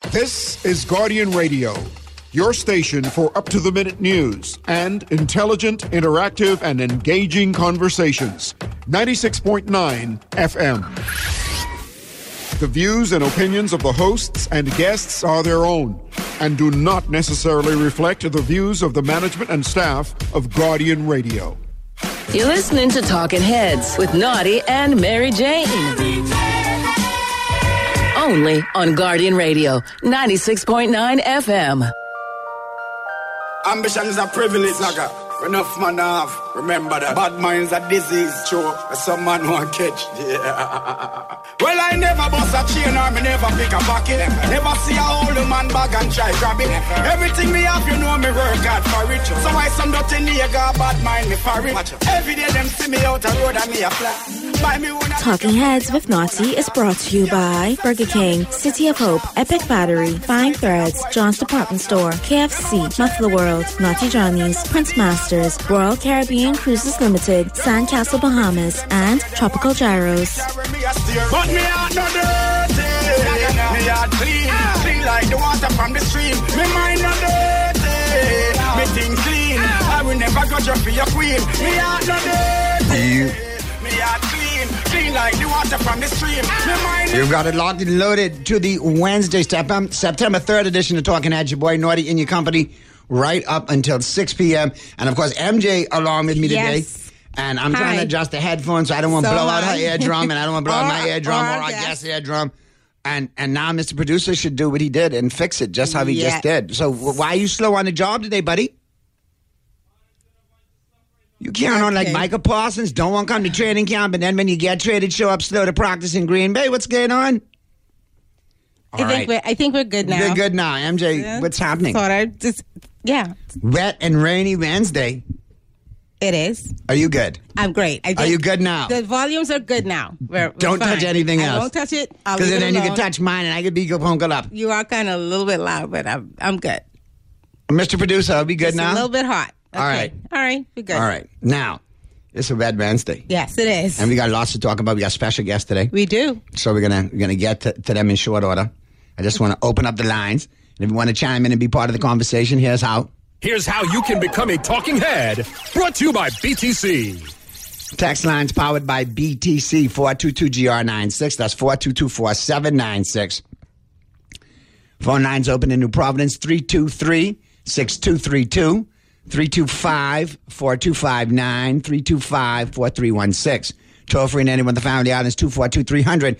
This is Guardian Radio, your station for up-to-the-minute news and intelligent, interactive, and engaging conversations. 96.9 FM. The views and opinions of the hosts and guests are their own and do not necessarily reflect the views of the management and staff of Guardian Radio. You're listening to Talking Heads with Naughty and Mary Jane. Only on Guardian Radio, 96.9 FM. Ambition is a privilege, nigga. Enough man have. Remember that. Bad minds are disease, true. Some man won't catch. Yeah. Well, I never bust a chain or me never pick a pocket. Never see a old man bag and try grab it. Everything me have, you know me work hard for it. So why some dirty nigga bad mind me for it? Every day them see me out the road and me a fly. Talking Heads with Naughty is brought to you by Burger King, City of Hope, Epic Battery, Fine Threads, John's Department Store, KFC, Muffler World, Naughty Johnny's, Prince Masters, Royal Caribbean Cruises Limited, Sandcastle Bahamas, and Tropical Gyros. But me heart no dirty, me heart clean like the water from the stream. Me mind no dirty, me think clean. I will never go just for your queen. Me heart no dirty, me heart clean like the water from the stream. You've got it locked and loaded to the Wednesday, September 3rd edition of Talking Heads. Your boy Naughty in your company right up until 6 p.m. And, of course, MJ along with me today. And I'm trying to adjust the headphones so I don't want to blow out her eardrum, and I don't want to blow out my eardrum or our guest's eardrum. And now Mr. Producer should do what he did and fix it just how he just did. So why are you slow on the job today, buddy? You carrying on like Michael Parsons, don't want to come to training camp, and then when you get traded, show up slow to practice in Green Bay. What's going on? I think we're good now. We're good now. MJ, what's happening? Wet and rainy Wednesday. It is. Are you good? I'm great. Are you good now? The volumes are good now. We're don't fine. touch anything else. I won't touch it. Because then you can touch mine and I could be punkle up. You are kind of a little bit loud, but I'm good. Mr. Producer, are we good now? A little bit hot. Okay. All right. We're good. All right. Now, it's a Red Wednesday. Yes, it is. And we got lots to talk about. We got special guests today. We do. So we're gonna get to them in short order. I just want to open up the lines. And if you want to chime in and be part of the conversation, here's how. Here's how you can become a talking head. Brought to you by BTC. Text lines powered by BTC, 422-GR96. That's 422-4796. Phone lines open in New Providence, 323-6232, 325-4259, 325-4316. Toll free and anyone with the Family Islands, 242-300-5720,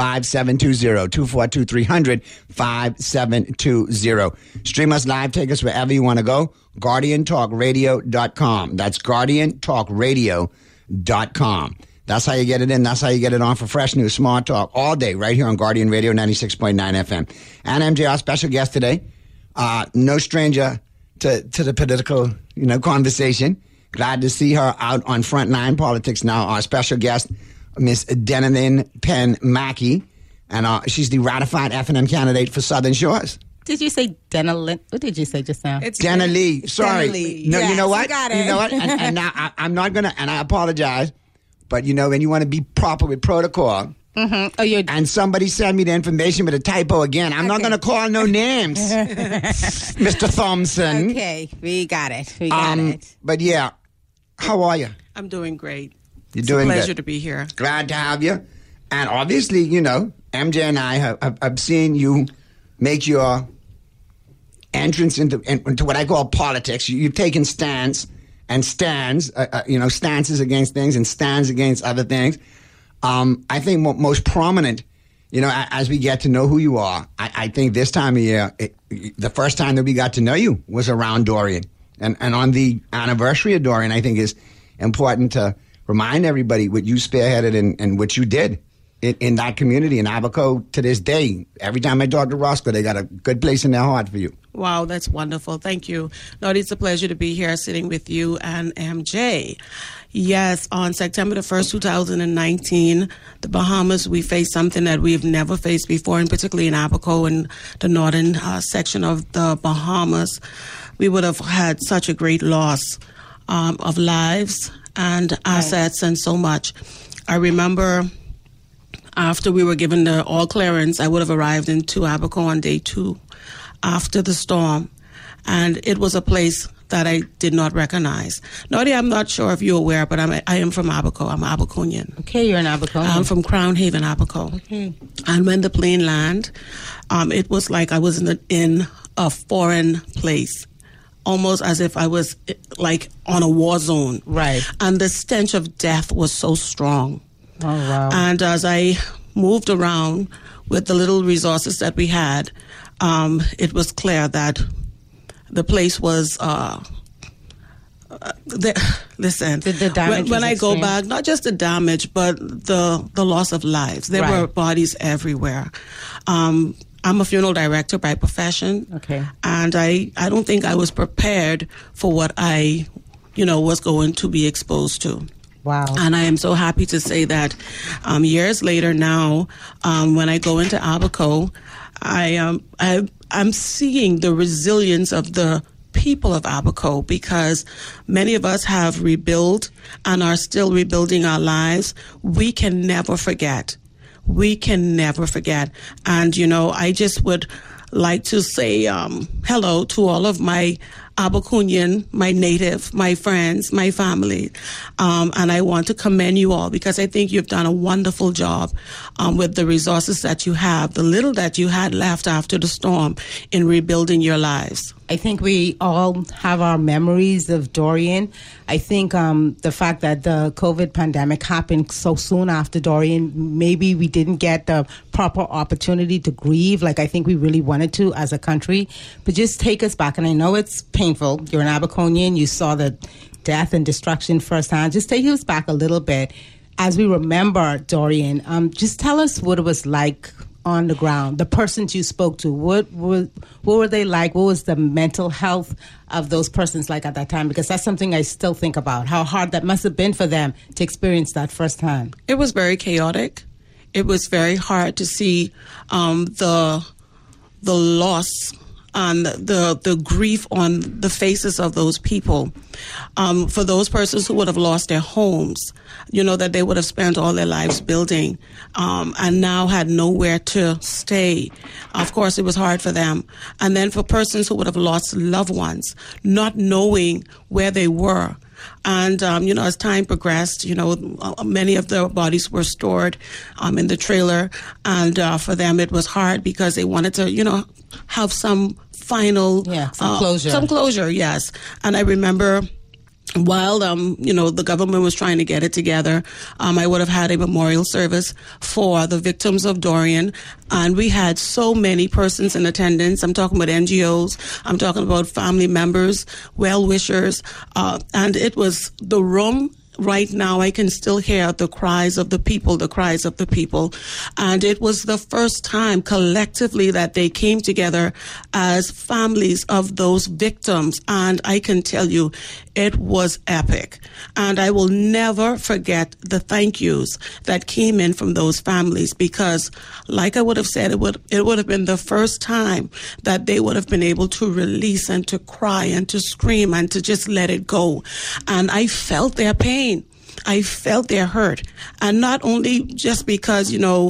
242-300-5720. Stream us live, take us wherever you want to go. GuardianTalkRadio.com. That's GuardianTalkRadio.com. That's how you get it in. That's how you get it on for fresh news, smart talk, all day, right here on Guardian Radio 96.9 FM. And MJ, our special guest today, no stranger to the political, conversation. Glad to see her out on Frontline Politics now. Our special guest, Miss Denalyn Penn Mackey, and she's the ratified F&M candidate for Southern Shores. Did you say Denalyn? What did you say just now? It's Denalyn. Sorry. Denalyn. No, yes, you know what? You got it. You know what? And now I'm not going to, and I apologize, but when you want to be proper with protocol, and somebody send me the information with a typo again, I'm not going to call no names, Mr. Thompson. Okay, we got it. We got it. But yeah, how are you? I'm doing great. You're doing good. It's a pleasure to be here. Glad to have you. And obviously, MJ and I have seen you make your entrance into what I call politics. You've taken stances against things and stands against other things. I think most prominent, as we get to know who you are, I think this time of year, the first time that we got to know you was around Dorian. And on the anniversary of Dorian, I think is important to remind everybody what you spearheaded and what you did in that community in Abaco to this day. Every time I talk to Roscoe, they got a good place in their heart for you. Wow, that's wonderful. Thank you. Naughty, it's a pleasure to be here sitting with you and MJ. Yes, on September the 1st, 2019, the Bahamas, we faced something that we've never faced before, and particularly in Abaco and the northern section of the Bahamas. We would have had such a great loss of lives and assets and so much. I remember after we were given the all clearance, I would have arrived into Abaco on day 2 after the storm. And it was a place that I did not recognize. Naughty, I'm not sure if you're aware, but I am from Abaco. I'm Abaconian. Okay, you're an Abaconian. I'm from Crown Haven, Abaco. Okay. And when the plane landed, it was like I was in a foreign place, almost as if I was like on a war zone. Right. And the stench of death was so strong. Oh, wow. And as I moved around with the little resources that we had, it was clear that the place was, listen, the damage when was I go extreme. back, not just the damage, but the loss of lives. There were bodies everywhere. I'm a funeral director by profession. Okay. And I don't think I was prepared for what I, was going to be exposed to. Wow. And I am so happy to say that years later now, when I go into Abaco, I'm seeing the resilience of the people of Abaco, because many of us have rebuilt and are still rebuilding our lives. We can never forget. We can never forget. And, I just would like to say hello to all of my Abaconian, my native, my friends, my family. And I want to commend you all, because I think you've done a wonderful job with the resources that you have, the little that you had left after the storm, in rebuilding your lives. I think we all have our memories of Dorian. I think the fact that the COVID pandemic happened so soon after Dorian, maybe we didn't get the proper opportunity to grieve like I think we really wanted to as a country. But just take us back, and I know it's painful. You're an Abaconian. You saw the death and destruction firsthand. Just take us back a little bit as we remember Dorian. Just tell us what it was like on the ground, the persons you spoke to. What were they like? What was the mental health of those persons like at that time? Because that's something I still think about, how hard that must have been for them to experience that firsthand. It was very chaotic. It was very hard to see the loss and the grief on the faces of those people. For those persons who would have lost their homes, that they would have spent all their lives building, and now had nowhere to stay. Of course, it was hard for them. And then for persons who would have lost loved ones, not knowing where they were. And, as time progressed, many of the bodies were stored in the trailer. And for them, it was hard because they wanted to, have some final... some closure. Some closure, yes. And I remember... While, the government was trying to get it together, I would have had a memorial service for the victims of Dorian. And we had so many persons in attendance. I'm talking about NGOs. I'm talking about family members, well-wishers. And it was the room. Right now, I can still hear the cries of the people, And it was the first time collectively that they came together as families of those victims. And I can tell you, it was epic. And I will never forget the thank yous that came in from those families, because, like I would have said, it would have been the first time that they would have been able to release and to cry and to scream and to just let it go. And I felt their pain. I felt their hurt. And not only just because,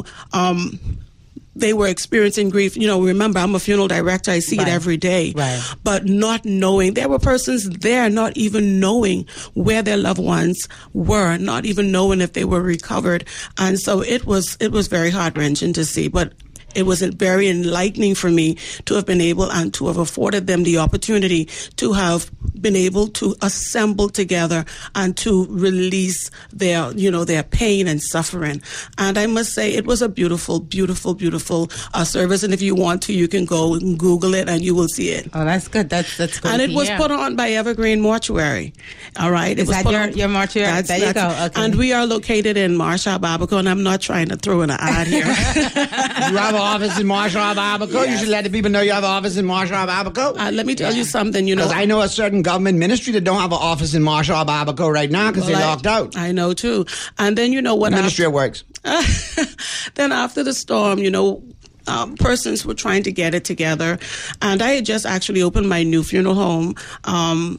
they were experiencing grief. Remember, I'm a funeral director. I see it every day. Right. But not knowing, there were persons there not even knowing where their loved ones were, not even knowing if they were recovered. And so it was very heart-wrenching to see. But it was very enlightening for me to have been able and to have afforded them the opportunity to have been able to assemble together and to release their pain and suffering. And I must say, it was a beautiful, beautiful, beautiful service. And if you want to, you can go and Google it and you will see it. Oh, that's good. That's good. And it was put on by Evergreen Mortuary. All right. Is that your mortuary? There you go. Okay. And we are located in Marshall, Abaco, and I'm not trying to throw in an ad here. You have an office in Marshall, Abaco? Yes. You should let the people know you have an office in Marshall, Abaco. Let me tell you something, Because I know a certain government ministry that don't have an office in Marshall, Abaco right now because they're locked out. I know, too. And then, what... Ministry of Works. Then after the storm, persons were trying to get it together. And I had just actually opened my new funeral home on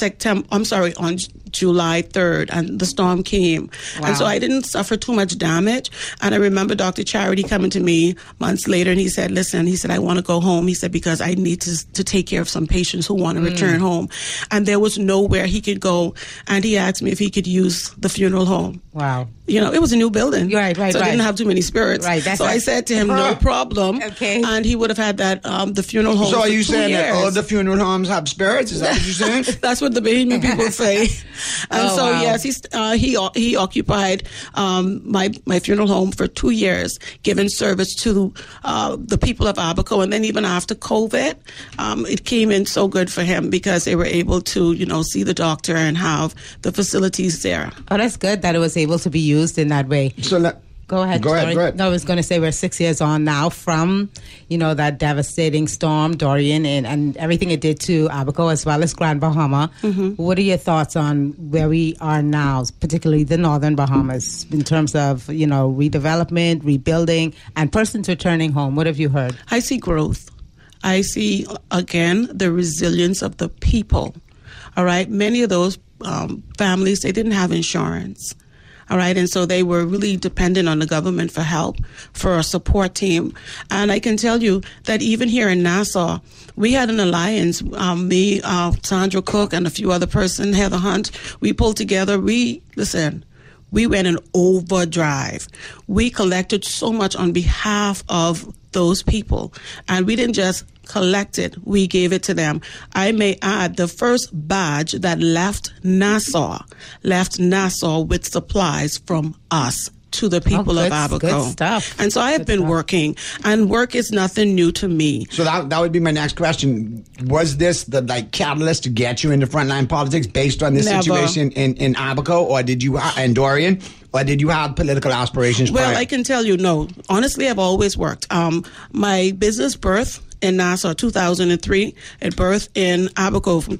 July 3rd, and the storm came. Wow. And so I didn't suffer too much damage. And I remember Dr. Charity coming to me months later, and he said, listen, he said, I want to go home. He said, because I need to take care of some patients who want to return home. And there was nowhere he could go. And he asked me if he could use the funeral home. Wow. You know, it was a new building. Right. So I didn't have too many spirits. Right. So I said to him, no problem. Okay. And he would have had that, the funeral home. So are for you 2 saying years. that all the funeral homes have spirits? Is that what you're saying? That's what the Bahamian people say. And Oh, so, wow. yes, he occupied my funeral home for 2 years, giving service to the people of Abaco. And then even after COVID, it came in so good for him because they were able to, you know, see the doctor and have the facilities there. Oh, that's good that it was able to be used in that way. So Go ahead. Go ahead. No, I was going to say we're 6 years on now from, you know, that devastating storm, Dorian, and everything it did to Abaco as well as Grand Bahama. What are your thoughts on where we are now, particularly the Northern Bahamas, in terms of, you know, redevelopment, rebuilding, and persons returning home? What have you heard? I see growth. I see, again, the resilience of the people. All right. Many of those families, they didn't have insurance. All right. And so they were really dependent on the government for help, for a support team. And I can tell you that even here in Nassau, we had an alliance, me, Sandra Cook, and a few other persons, Heather Hunt. We pulled together. We went in overdrive. We collected so much on behalf of those people. And we didn't just collect it, we gave it to them. I may add, the first badge that left Nassau with supplies from us to the people of Abaco. Good stuff. And so I have been working, and work is nothing new to me. So that would be my next question. Was this the catalyst to get you into frontline politics based on this Never. situation in Abaco, or did you and Dorian, or did you have political aspirations? Well, prior? I can tell you, no. Honestly, I've always worked. My business birth in Nassau 2003. It birthed in Abaco from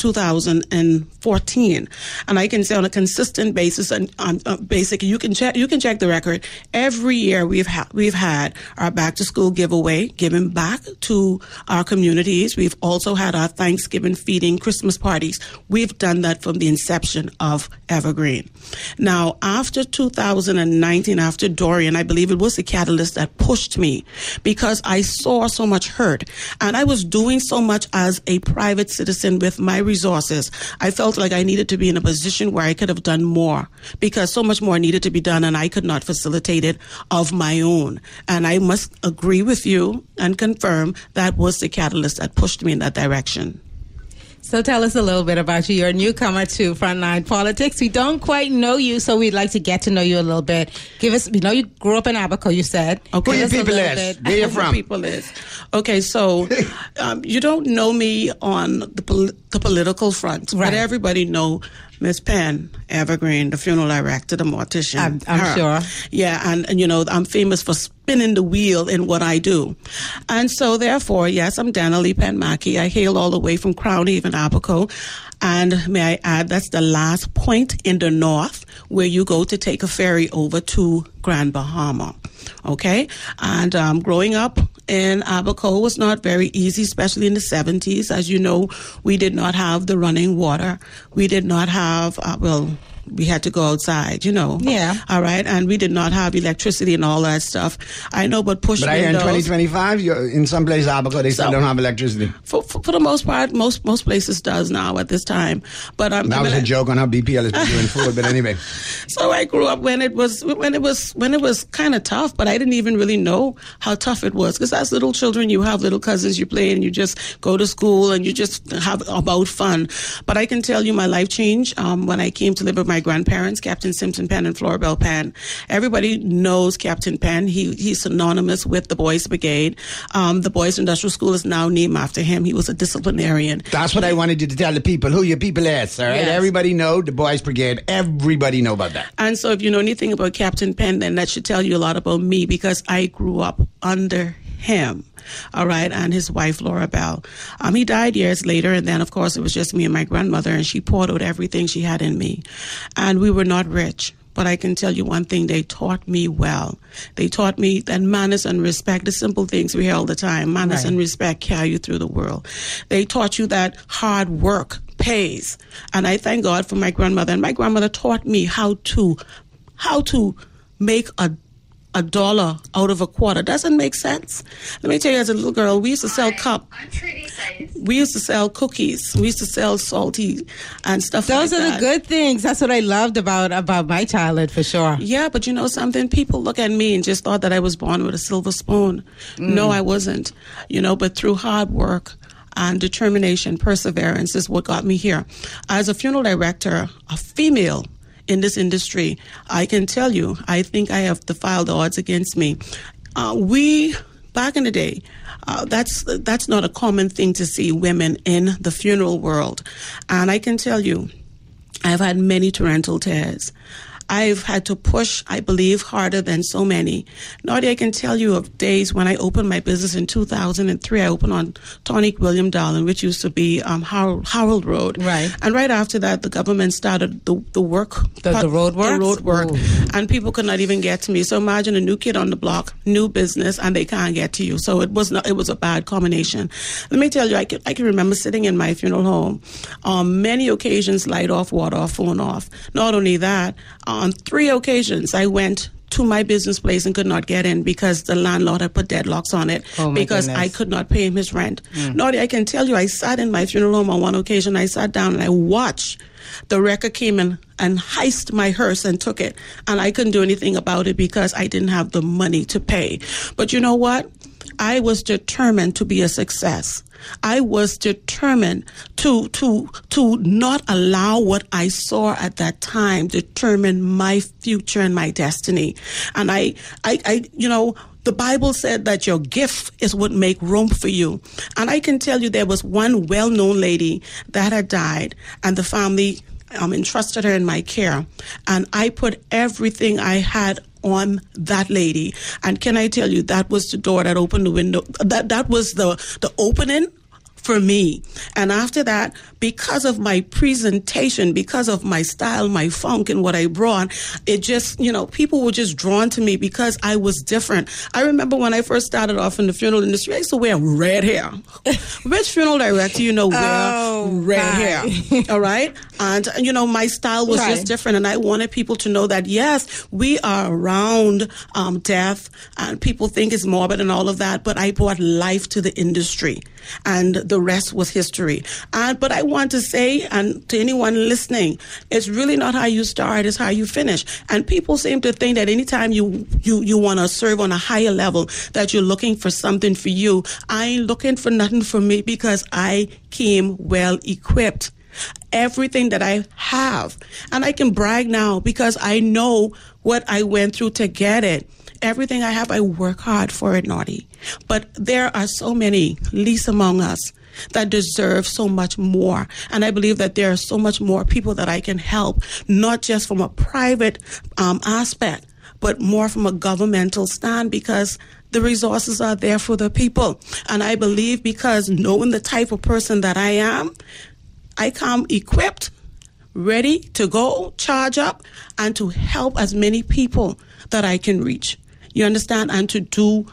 2014, and I can say on a consistent basis, and basically you can check the record. Every year we've had our back to school giveaway, giving back to our communities. We've also had our Thanksgiving feeding, Christmas parties. We've done that from the inception of Evergreen. Now, after 2019, after Dorian, I believe it was the catalyst that pushed me, because I saw so much hurt. And I was doing so much as a private citizen with my resources. I felt like I needed to be in a position where I could have done more, because so much more needed to be done and I could not facilitate it of my own. And I must agree with you and confirm that was the catalyst that pushed me in that direction. So tell us a little bit about you. You're a newcomer to Frontline Politics. We don't quite know you, so we'd like to get to know you a little bit. Give us, we know you grew up in Abaco, you said. Okay. Who your people is? Where you from? People is. Okay, so you don't know me on the political front, Right. but everybody know Miss Penn Evergreen, the funeral director, the mortician. I'm sure. Yeah, and you know, I'm famous for spinning the wheel in what I do. And so therefore, yes, I'm Dana Lee Penn Mackey. I hail all the way from Crown Haven, Abaco. And may I add, that's the last point in the north where you go to take a ferry over to Grand Bahama. Okay? And growing up in Abaco was not very easy, especially in the 70s. As you know, we did not have the running water. We did not have, we had to go outside, you know. Yeah. All right. And we did not have electricity and all that stuff. I know, but push But I hear in windows. 2025, in some places Abaco, they still don't have electricity. For the most part, most places does now at this time. But That was a joke on how BPL is doing food, but anyway. So I grew up when it was kind of tough, but I didn't even really know how tough it was, because as little children, you have little cousins, you play, and you just go to school and you just have about fun. But I can tell you, my life changed when I came to live with my grandparents, Captain Simpson Penn and Floribel Penn. Everybody knows Captain Penn. He's synonymous with the Boys Brigade. The Boys Industrial School is now named after him. He was a disciplinarian. That's what I wanted you to tell the people, who your people is, all right? Yes. Everybody know the Boys Brigade. Everybody know about that. And so if you know anything about Captain Penn, then that should tell you a lot about me, because I grew up under him. All right, and his wife, Laura Bell. He died years later, and then, of course, it was just me and my grandmother, and she poured out everything she had in me. And we were not rich. But I can tell you one thing, they taught me well. They taught me that manners and respect, the simple things we hear all the time, manners and respect carry you through the world. They taught you that hard work pays. And I thank God for my grandmother. And my grandmother taught me how to make a dollar out of a quarter. Doesn't make sense. Let me tell you, as a little girl, we used to sell we used to sell cookies. We used to sell salty and stuff like that. Those are the good things. That's what I loved about my childhood, for sure. Yeah, but you know something? People look at me and just thought that I was born with a silver spoon. No, I wasn't. You know, but through hard work and determination, perseverance is what got me here. As a funeral director, a female in this industry, I can tell you, I think I have defied the odds against me. We, back in the day, that's not a common thing to see women in the funeral world. And I can tell you, I've had many torrential tears. I've had to push, I believe, harder than so many. Nadia, I can tell you of days when I opened my business in 2003. I opened on Tonic William Darling, which used to be Harold Road. Right. And right after that, the government started the work. The road work? The road work. Ooh. And people could not even get to me. So imagine a new kid on the block, new business, and they can't get to you. So it was a bad combination. Let me tell you, I can remember sitting in my funeral home on many occasions, light off, water off, phone off. Not only that, on 3 occasions, I went to my business place and could not get in because the landlord had put deadlocks on it because I could not pay him his rent. Naughty, I can tell you, I sat in my funeral home on one occasion. I sat down and I watched the wrecker came in and heist my hearse and took it. And I couldn't do anything about it because I didn't have the money to pay. But you know what? I was determined to be a success. I was determined to not allow what I saw at that time determine my future and my destiny. And I you know, the Bible said that your gift is what make room for you. And I can tell you there was one well-known lady that had died, and the family entrusted her in my care. And I put everything I had on that lady. And can I tell you, that was the door that opened the window. That was the opening for me. And after that, because of my presentation, because of my style, my funk, and what I brought, it just, you know, people were just drawn to me because I was different. I remember when I first started off in the funeral industry, I used to wear red hair. Which funeral director, you know, wear red hair? All right? And, you know, my style was just different. And I wanted people to know that, yes, we are around death, and people think it's morbid and all of that, but I brought life to the industry. And the rest was history. But I want to say, and to anyone listening, it's really not how you start, it's how you finish. And people seem to think that anytime you want to serve on a higher level, that you're looking for something for you. I ain't looking for nothing for me because I came well equipped. Everything that I have, and I can brag now because I know what I went through to get it. Everything I have, I work hard for it, Naughty. But there are so many, least among us, that deserve so much more. And I believe that there are so much more people that I can help, not just from a private aspect, but more from a governmental stand, because the resources are there for the people. And I believe because knowing the type of person that I am, I come equipped, ready to go, charge up, and to help as many people that I can reach. You understand? And to do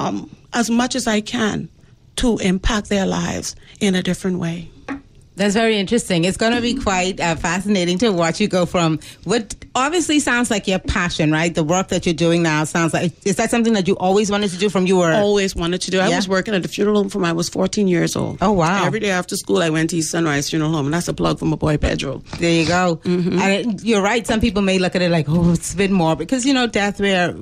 as much as I can to impact their lives in a different way. That's very interesting. It's going to be quite fascinating to watch you go from what obviously sounds like your passion, right? The work that you're doing now sounds like, is that something that you always wanted to do from you were? Always wanted to do. I was working at the funeral home from I was 14 years old. Oh, wow. Every day after school, I went to East Sunrise Funeral Home, and that's a plug for my boy Pedro. There you go. Mm-hmm. And you're right. Some people may look at it like, oh, it's a bit more, because, you know, death,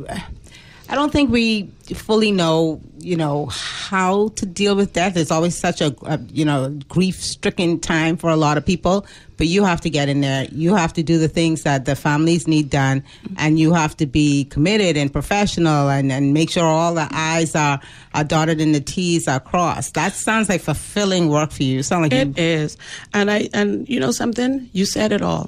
I don't think we fully know, you know, how to deal with death. It's always such a grief-stricken time for a lot of people. But you have to get in there. You have to do the things that the families need done. And you have to be committed and professional and make sure all the I's are dotted and the T's are crossed. That sounds like fulfilling work for you. It is. And you know something? You said it all.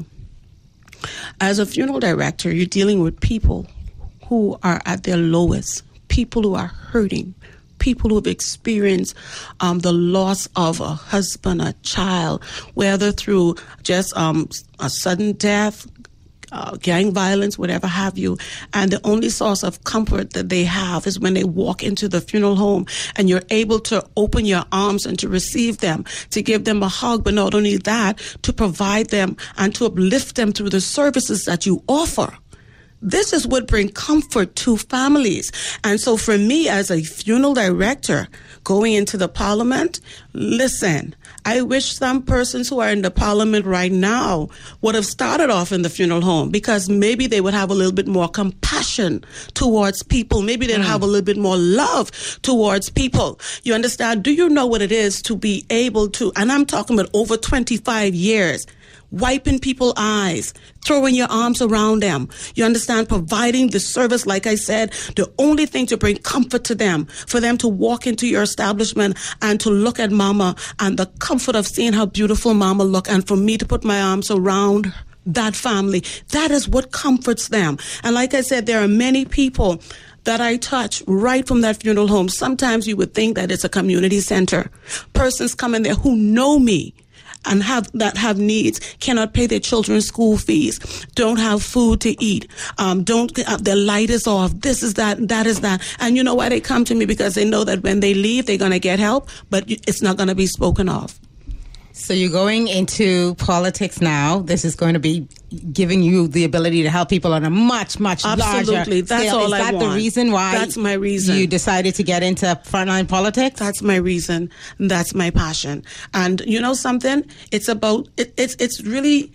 As a funeral director, you're dealing with people who are at their lowest, people who are hurting, people who have experienced the loss of a husband, a child, whether through just a sudden death, gang violence, whatever have you. And the only source of comfort that they have is when they walk into the funeral home and you're able to open your arms and to receive them, to give them a hug, but not only that, to provide them and to uplift them through the services that you offer. This is what brings comfort to families. And so for me as a funeral director going into the parliament, listen, I wish some persons who are in the parliament right now would have started off in the funeral home, because maybe they would have a little bit more compassion towards people. Maybe they'd have a little bit more love towards people. You understand? Do you know what it is to be able to, and I'm talking about over 25 years, wiping people's eyes, throwing your arms around them. You understand? Providing the service, like I said, the only thing to bring comfort to them, for them to walk into your establishment and to look at mama and the comfort of seeing how beautiful mama look, and for me to put my arms around that family. That is what comforts them. And like I said, there are many people that I touch right from that funeral home. Sometimes you would think that it's a community center. Persons come in there who know me and have needs, cannot pay their children's school fees, don't have food to eat, their light is off, this is that is that. And you know why they come to me? Because they know that when they leave, they're going to get help, but it's not going to be spoken of. So you're going into politics now. This is going to be giving you the ability to help people on a much, much Absolutely. larger That's scale. all Is I that want. the reason why That's my reason. you decided to get into frontline politics? That's my reason. That's my passion. And you know something? It's about it's really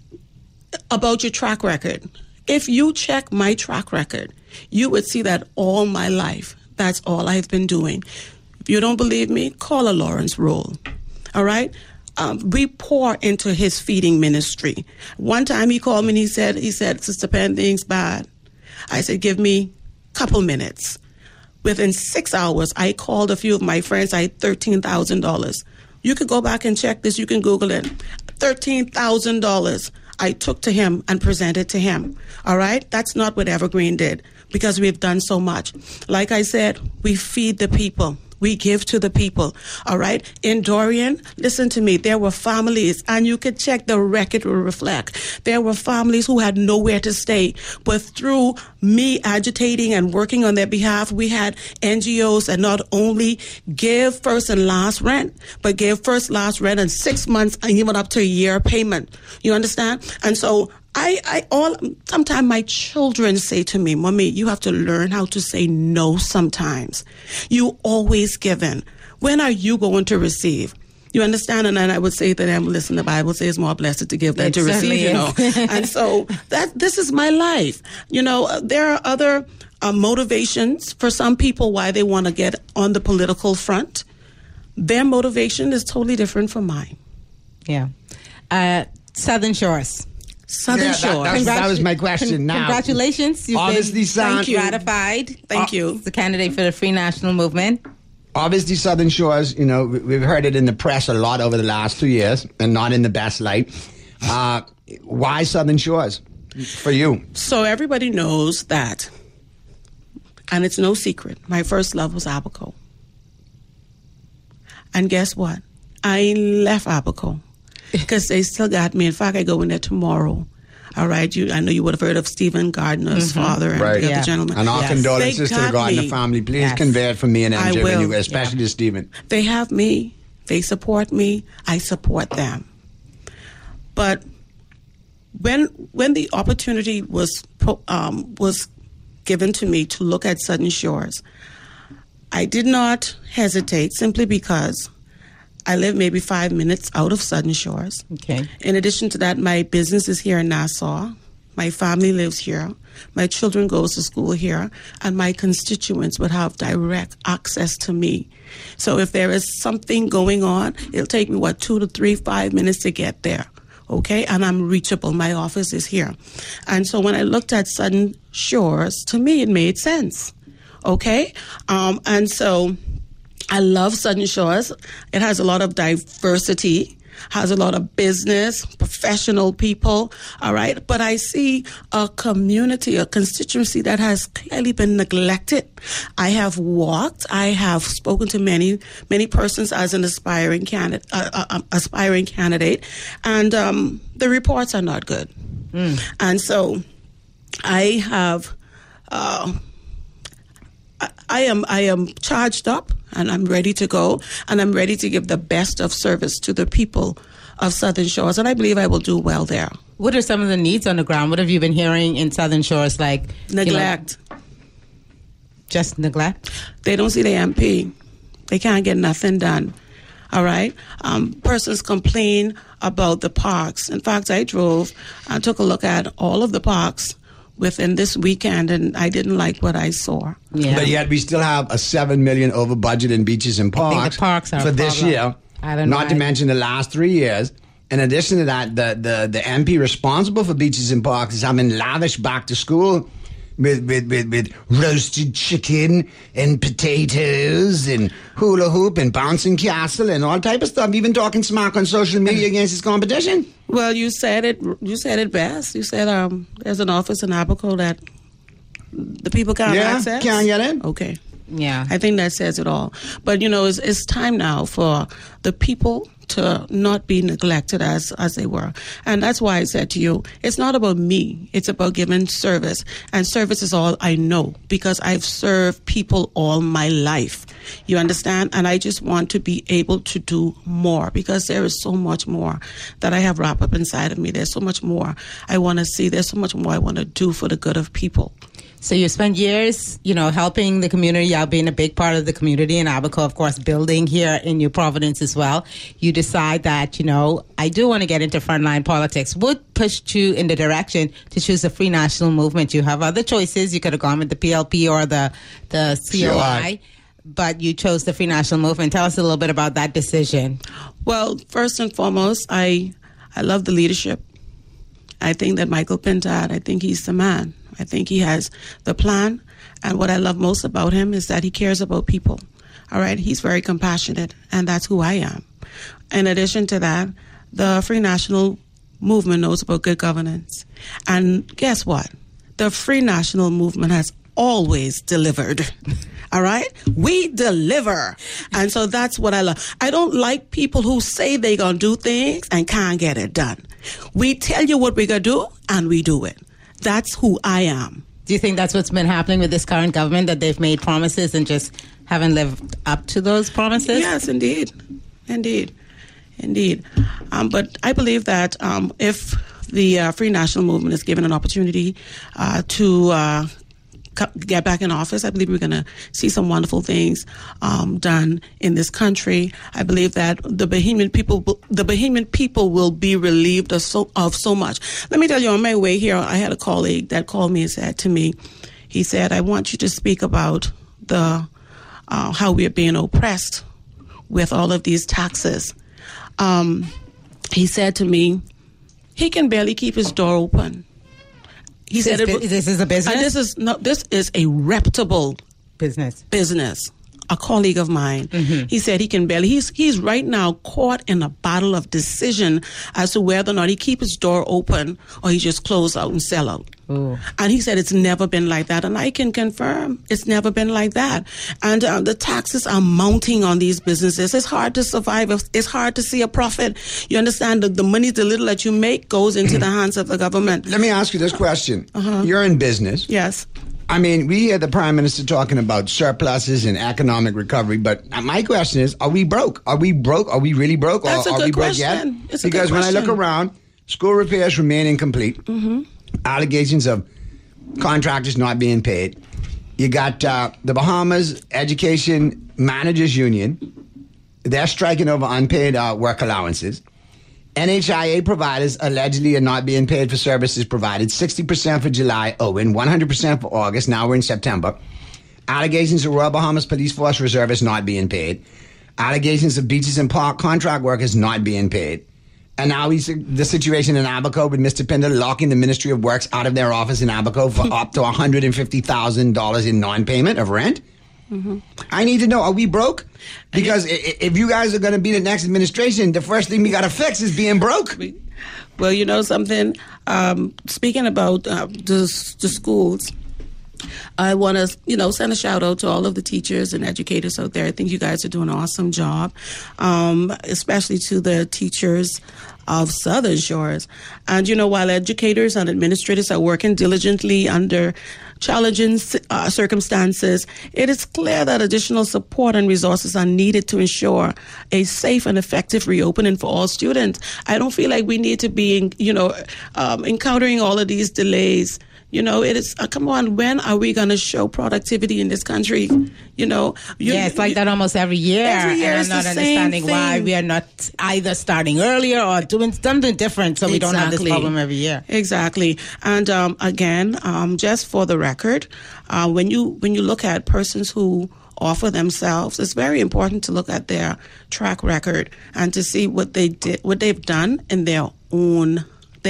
about your track record. If you check my track record, you would see that all my life, that's all I've been doing. If you don't believe me, call a Lawrence Roll. All right? We pour into his feeding ministry. One time he called me and he said, Sister Penn, things bad. I said, give me a couple minutes. Within 6 hours, I called a few of my friends. I had $13,000. You could go back and check this. You can Google it. $13,000 I took to him and presented to him. All right? That's not what Evergreen did, because we've done so much. Like I said, we feed the people. We give to the people, all right? In Dorian, listen to me, there were families, and you could check the record will reflect. There were families who had nowhere to stay, but through me agitating and working on their behalf, we had NGOs that not only give first and last rent, but give first, last rent, and 6 months, and even up to a year payment. You understand? And so sometimes my children say to me, Mommy, you have to learn how to say no sometimes. You always given. When are you going to receive? You understand? And then I would say to them, listen, the Bible says more blessed to give than to receive, you know. And so this is my life. You know, there are other motivations for some people why they want to get on the political front. Their motivation is totally different from mine. Yeah. Southern Shores. Southern Shores. That was my question. Now, congratulations. You've obviously, been ratified. Thank you. The candidate for the Free National Movement. Obviously, Southern Shores, you know, we've heard it in the press a lot over the last 2 years, and not in the best light. Why Southern Shores for you? So everybody knows that, and it's no secret, my first love was Abaco. And guess what? I left Abaco because they still got me. In fact, I go in there tomorrow. All right, I know you would have heard of Stephen Gardner's father and the other gentleman. And our condolences to the Gardner family. Please convey it from me and MJ, especially to Stephen. They have me. They support me. I support them. But when the opportunity was given to me to look at Southern Shores, I did not hesitate, simply because I live maybe 5 minutes out of Southern Shores. Okay. In addition to that, my business is here in Nassau. My family lives here. My children go to school here. And my constituents would have direct access to me. So if there is something going on, it'll take me, 2 to 3, 5 minutes to get there. Okay? And I'm reachable. My office is here. And so when I looked at Southern Shores, to me, it made sense. Okay? And so I love Southern Shores. It has a lot of diversity, has a lot of business, professional people, all right? But I see a community, a constituency that has clearly been neglected. I have walked, I have spoken to many persons as an aspiring candidate, and the reports are not good. And so I have, I am charged up, and I'm ready to go, and I'm ready to give the best of service to the people of Southern Shores, and I believe I will do well there. What are some of the needs on the ground? What have you been hearing in Southern Shores? Like Neglect. Just neglect? They don't see the MP. They can't get nothing done. All right? Persons complain about the parks. In fact, I took a look at all of the parks within this weekend, and I didn't like what I saw. Yeah. But yet we still have a $7 million over budget in beaches and parks, I think the parks are for this year. I don't know. Not to mention the last 3 years. In addition to that, the MP responsible for beaches and parks is having lavish back to school with roasted chicken and potatoes and hula hoop and bouncing castle and all type of stuff. Even talking smack on social media against his competition. Well, you said it best. You said there's an office in Abaco that the people can't access. Can't get in. Okay. Yeah. I think that says it all. But, it's time now for the people to not be neglected as they were. And that's why I said to you, it's not about me. It's about giving service. And service is all I know, because I've served people all my life. You understand? And I just want to be able to do more, because there is so much more that I have wrapped up inside of me. There's so much more I want to see. There's so much more I want to do for the good of people. So you spent years, helping the community out, being a big part of the community in Abaco, of course, building here in New Providence as well. You decide that, I do want to get into frontline politics. What pushed you in the direction to choose the Free National Movement? You have other choices. You could have gone with the PLP or the COI, but you chose the Free National Movement. Tell us a little bit about that decision. Well, first and foremost, I love the leadership. I think that Michael Pintard, I think he's the man. I think he has the plan, and what I love most about him is that he cares about people. All right, he's very compassionate, and that's who I am. In addition to that, the Free National Movement knows about good governance. And guess what? The Free National Movement has always delivered. All right? We deliver. And so that's what I love. I don't like people who say they're going to do things and can't get it done. We tell you what we're going to do, and we do it. That's who I am. Do you think that's what's been happening with this current government, that they've made promises and just haven't lived up to those promises? Yes, indeed. But I believe that if the Free National Movement is given an opportunity to get back in office, I believe we're going to see some wonderful things done in this country. I believe that the Bahamian people will be relieved of so much. Let me tell you, on my way here, I had a colleague that called me and said to me, he said, I want you to speak about the how we are being oppressed with all of these taxes. He said to me, he can barely keep his door open. He said, "This is a business. This is a reputable business. A colleague of mine, he said he can barely. He's right now caught in a battle of decision as to whether or not he keep his door open or he just close out and sell out. Ooh. And he said it's never been like that, and I can confirm it's never been like that. And the taxes are mounting on these businesses. It's hard to survive. It's hard to see a profit. You understand the money, the little that you make, goes into the hands of the government. Let me ask you this question: You're in business, yes. I mean, we hear the Prime Minister talking about surpluses and economic recovery, but my question is, are we broke? Are we broke? Are we really broke? That's or a are good we broke question. yet? Because when I look around, school repairs remain incomplete. Allegations of contractors not being paid. You got the Bahamas Education Managers Union. They're striking over unpaid work allowances. NHIA providers allegedly are not being paid for services provided. 60% for July, owing 100% for August. Now we're in September. Allegations of Royal Bahamas Police Force reservists not being paid. Allegations of beaches and park contract workers not being paid. And now the situation in Abaco with Mr. Pinder locking the Ministry of Works out of their office in Abaco for up to $150,000 in non-payment of rent. I need to know, are we broke? Because if you guys are going to be the next administration, the first thing we got to fix is being broke. Well, you know something? Speaking about the schools, I want to, send a shout out to all of the teachers and educators out there. I think you guys are doing an awesome job, especially to the teachers of Southern Shores. And, while educators and administrators are working diligently under challenging circumstances, it is clear that additional support and resources are needed to ensure a safe and effective reopening for all students. I don't feel like we need to be, encountering all of these delays. It is, come on, when are we going to show productivity in this country? It's like that almost every year. Every year and I'm not understanding why we are not either starting earlier or doing something different so we don't have this problem every year. Exactly. And again, just for the record, when you look at persons who offer themselves, it's very important to look at their track record and to see what they've done in their own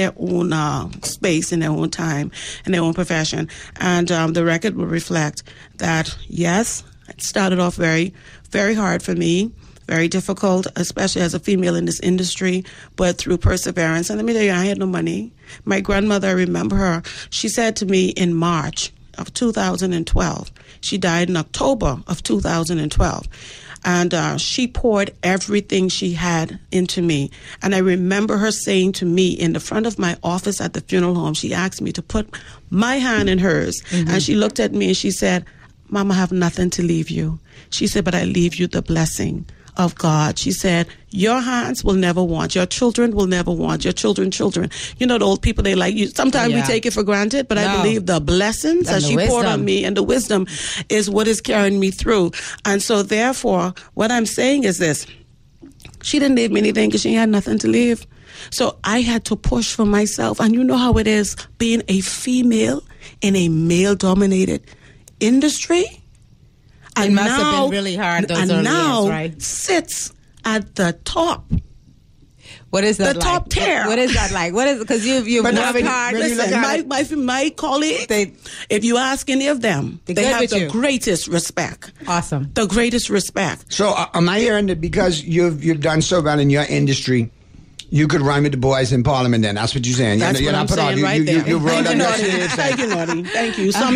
space, in their own time, in their own profession. And the record will reflect that, yes, it started off very, very hard for me, very difficult, especially as a female in this industry, but through perseverance. And let me tell you, I had no money. My grandmother, I remember her, she said to me in March of 2012, she died in October of 2012. And she poured everything she had into me. And I remember her saying to me in the front of my office at the funeral home, she asked me to put my hand in hers. Mm-hmm. And she looked at me and she said, Mama, I have nothing to leave you. She said, but I leave you the blessing of God. She said, your hands will never want, your children will never want, your children. The old people, they like you. Sometimes we take it for granted, but I believe the blessings that she poured on me and the wisdom is what is carrying me through. And so therefore, what I'm saying is this. She didn't leave me anything because she had nothing to leave. So I had to push for myself. And you know how it is being a female in a male-dominated industry. It must have been really hard those early years, right? Sits at the top. What is that the top tier. What is that like? What is it? Because you've worked hard. Listen, my colleagues, if you ask any of them, they have the greatest respect. Awesome. The greatest respect. So am I hearing that because you've done so well in your industry, you could run with the boys in Parliament then? That's what you're saying. That's what I'm saying right there. You rolled up your sleeves. Thank you, Naughty. Thank you. You summed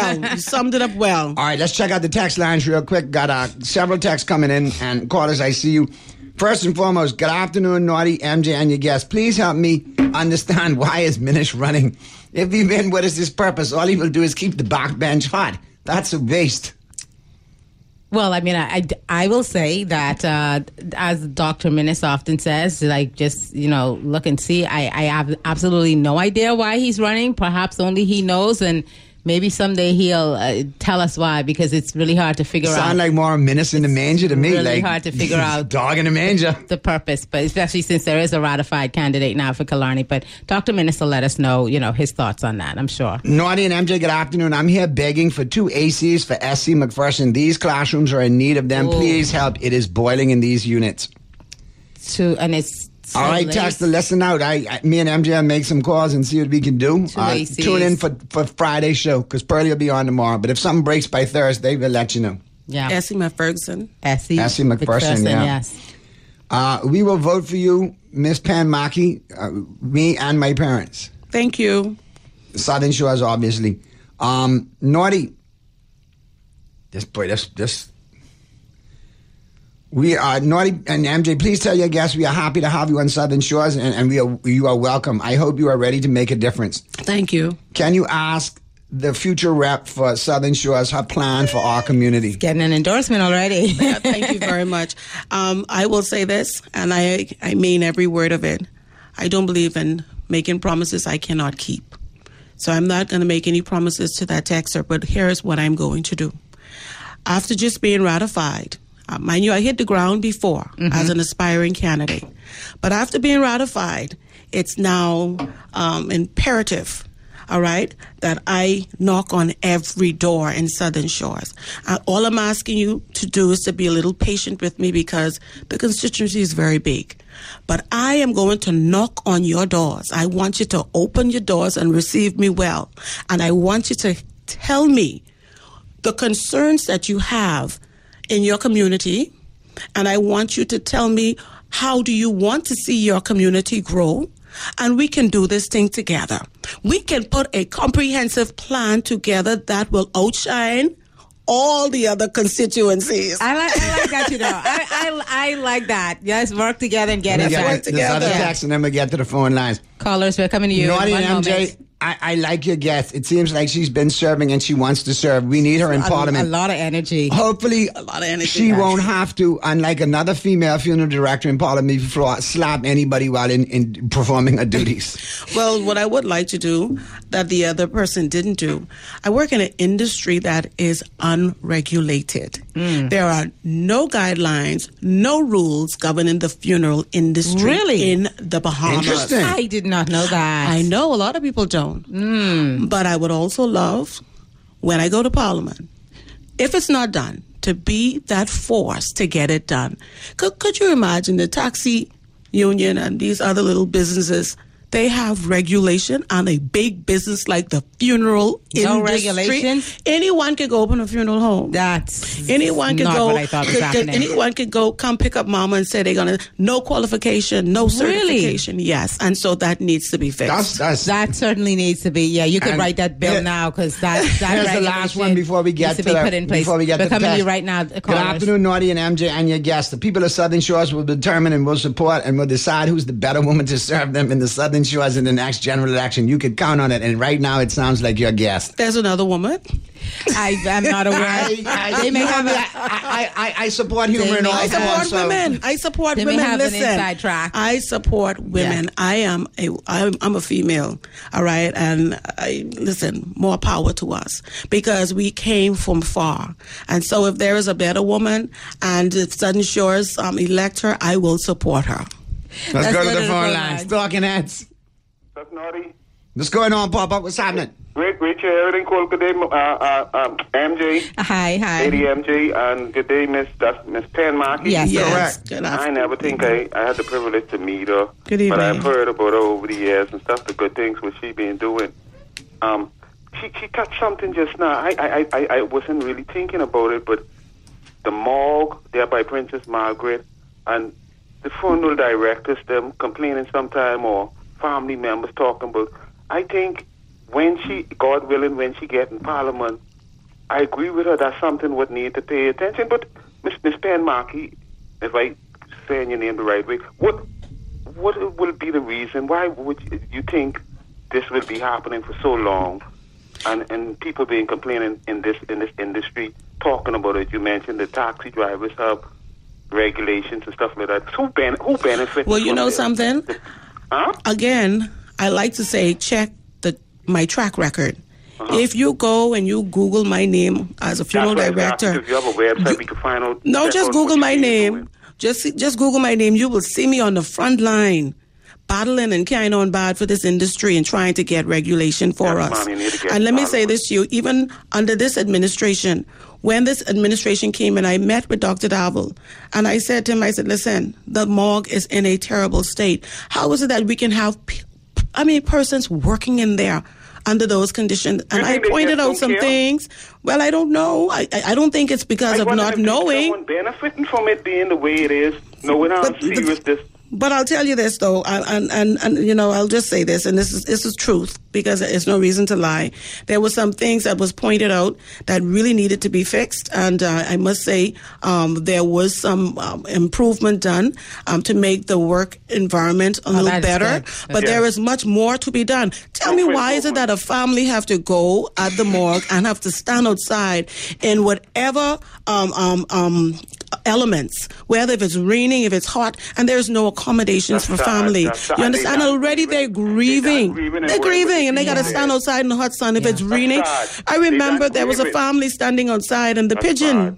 it up well. All right, let's check out the text lines real quick. Got several texts coming in. And callers, I see you. First and foremost, good afternoon, Naughty, MJ, and your guests. Please help me understand why is Minish running. If he win, what is his purpose? All he will do is keep the backbench hot. That's a waste. Well, I mean, I will say that, as Dr. Minnis often says, just, look and see. I have absolutely no idea why he's running. Perhaps only he knows, and maybe someday he'll tell us why, because it's really hard to figure out. Sound like more Minnis in the manger to me. Really hard to figure out. Dog in the manger. The purpose, but especially since there is a ratified candidate now for Killarney. But Dr. Minnis will let us know, his thoughts on that, I'm sure. Naughty and MJ, good afternoon. I'm here begging for 2 ACs for SC McPherson. These classrooms are in need of them. Ooh. Please help. It is boiling in these units. And it's... So all right, Texter, listen out. Me and MJ will make some calls and see what we can do. Tune in for Friday's show, because Pearlie will be on tomorrow. But if something breaks by Thursday, we'll let you know. Yeah. Essie McPherson. Essie McPherson, yeah. Yes. We will vote for you, Miss Pan Maki, me and my parents. Thank you. Southern Shores, obviously. Naughty. This. We are Naughty and MJ. Please tell your guests we are happy to have you on Southern Shores, and you are welcome. I hope you are ready to make a difference. Thank you. Can you ask the future rep for Southern Shores her plan for our community? Getting an endorsement already. Yeah, thank you very much. I will say this, and I mean every word of it. I don't believe in making promises I cannot keep. So I'm not going to make any promises to that texter, but here's what I'm going to do. After just being ratified, mind you, I hit the ground before as an aspiring candidate. But after being ratified, it's now imperative, all right, that I knock on every door in Southern Shores. All I'm asking you to do is to be a little patient with me, because the constituency is very big. But I am going to knock on your doors. I want you to open your doors and receive me well. And I want you to tell me the concerns that you have in your community, and I want you to tell me how do you want to see your community grow, and we can do this thing together. we can put a comprehensive plan together that will outshine all the other constituencies. I like that, you know. I like that. Yes, work together and get it done. This other text, and then we get to the phone lines. Callers, we're coming to you. Naughty in and one MJ, moment. I like your guest. It seems like she's been serving and she wants to serve. We need her in Parliament. A lot of energy. Hopefully, A lot of energy. she won't have to, unlike another female funeral director in Parliament floor, slap anybody while in performing her duties. Well, what I would like to do that the other person didn't do, I work in an industry that is unregulated. There are no guidelines, no rules governing the funeral industry Really? in the Bahamas. Interesting. I did not know that. I know a lot of people don't. But I would also love, when I go to Parliament, if it's not done, to be that force to get it done. Could you imagine the taxi union and these other little businesses? They have regulation on a big business like the funeral No industry. regulations? Anyone could go open a funeral home. That's Anyone could not go. what I thought was happening. Anyone could go. Come pick up mama and say they're gonna. No qualification, no certification. Yes, and so that needs to be fixed. That certainly needs to be. Yeah, you could And write that bill here- now because that Here's the regulation last one before we get needs to to be the, put in place. before we get We're to the coming to you test. right now. Good afternoon, Naughty and MJ, and your guests. The people of Southern Shores will determine and will support and will decide who's the better woman to serve them in the Southern Shores in the next general election. You could count on it, and right now it sounds like your guest. There's another woman. I'm not aware. They may have I support humor in all I support forms. so- women. I support They may women. have an Listen, inside track. I support women. I'm a female. All right, and listen, more power to us because we came from far. And so, if there is a better woman, and if Southern Shores elect her, I will support her. Let's go to the phone lines. Talking heads. That's Naughty. What's going on, Papa? What's happening? Great to hear everything cool. Good day, MJ. Hi. Lady MJ, and good day, Miss Penn Markey. Yes, correct. Good I afternoon. never think I had the privilege to meet her. Good evening. But I've heard about her over the years and stuff, the good things what she been doing. She touched something just now. I wasn't really thinking about it, but the morgue there by Princess Margaret and the funeral directors, them complaining sometime or family members talking about. I think when she, God willing, when she get in Parliament, I agree with her. That's something would need to pay attention. But Miss Penn Markey, if I saying your name the right way, what will be the reason? Why would you think this will be happening for so long? And people being complaining in this industry, talking about it. You mentioned the taxi drivers have regulations and stuff like that. Who benefits? Well, you from know this? something. Huh? Again, I like to say check my track record. If you go and you Google my name as a funeral That's why I director, asked if you have a website we can find out. no, check just out Google what my you've been name. doing. Just Google my name. You will see me on the front line, battling and carrying on bad for this industry and trying to get regulation for Yes, us. ma'am, you need to get And let me started say with this to you: even under this administration, when this administration came in, I met with Dr. Davel, and I said to him, I said, "Listen, the morgue is in a terrible state. How is it that we can have, persons working in there?" Under those conditions, and You I think they pointed just out don't some care? things. Well, I don't know. I don't think it's because of wonder not if there's knowing. someone benefiting from it being the way it is, knowing how serious this. But I'll tell you this though, and you know, I'll just say this, and this is truth because there's no reason to lie. There were some things that was pointed out that really needed to be fixed, and I must say there was some improvement done to make the work environment a little that is better. good. But there is much more to be done. Tell me, why is it that a family have to go at the morgue and have to stand outside in whatever elements, whether if it's raining, if it's hot, and there's no accommodations for That's sad. family. That's sad. You understand? They're not already they're grieving. They're grieving, and they got to stand outside in the hot sun if it's raining. sad. I remember They're there was a grieving. family standing outside, and the That's pigeon,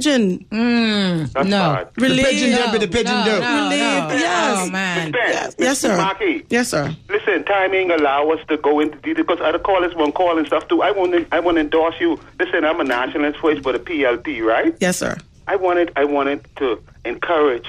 That's No. bad. The pigeon relieved. did, but the pigeon do. Relieved, yes. Oh, man. Yes, sir. Markey. Yes, sir. Listen, timing allow us to go into detail because other callers won't call and stuff too. I want to endorse you. Listen, I'm a nationalist voice for the PLP, right? Yes, sir. I wanted to encourage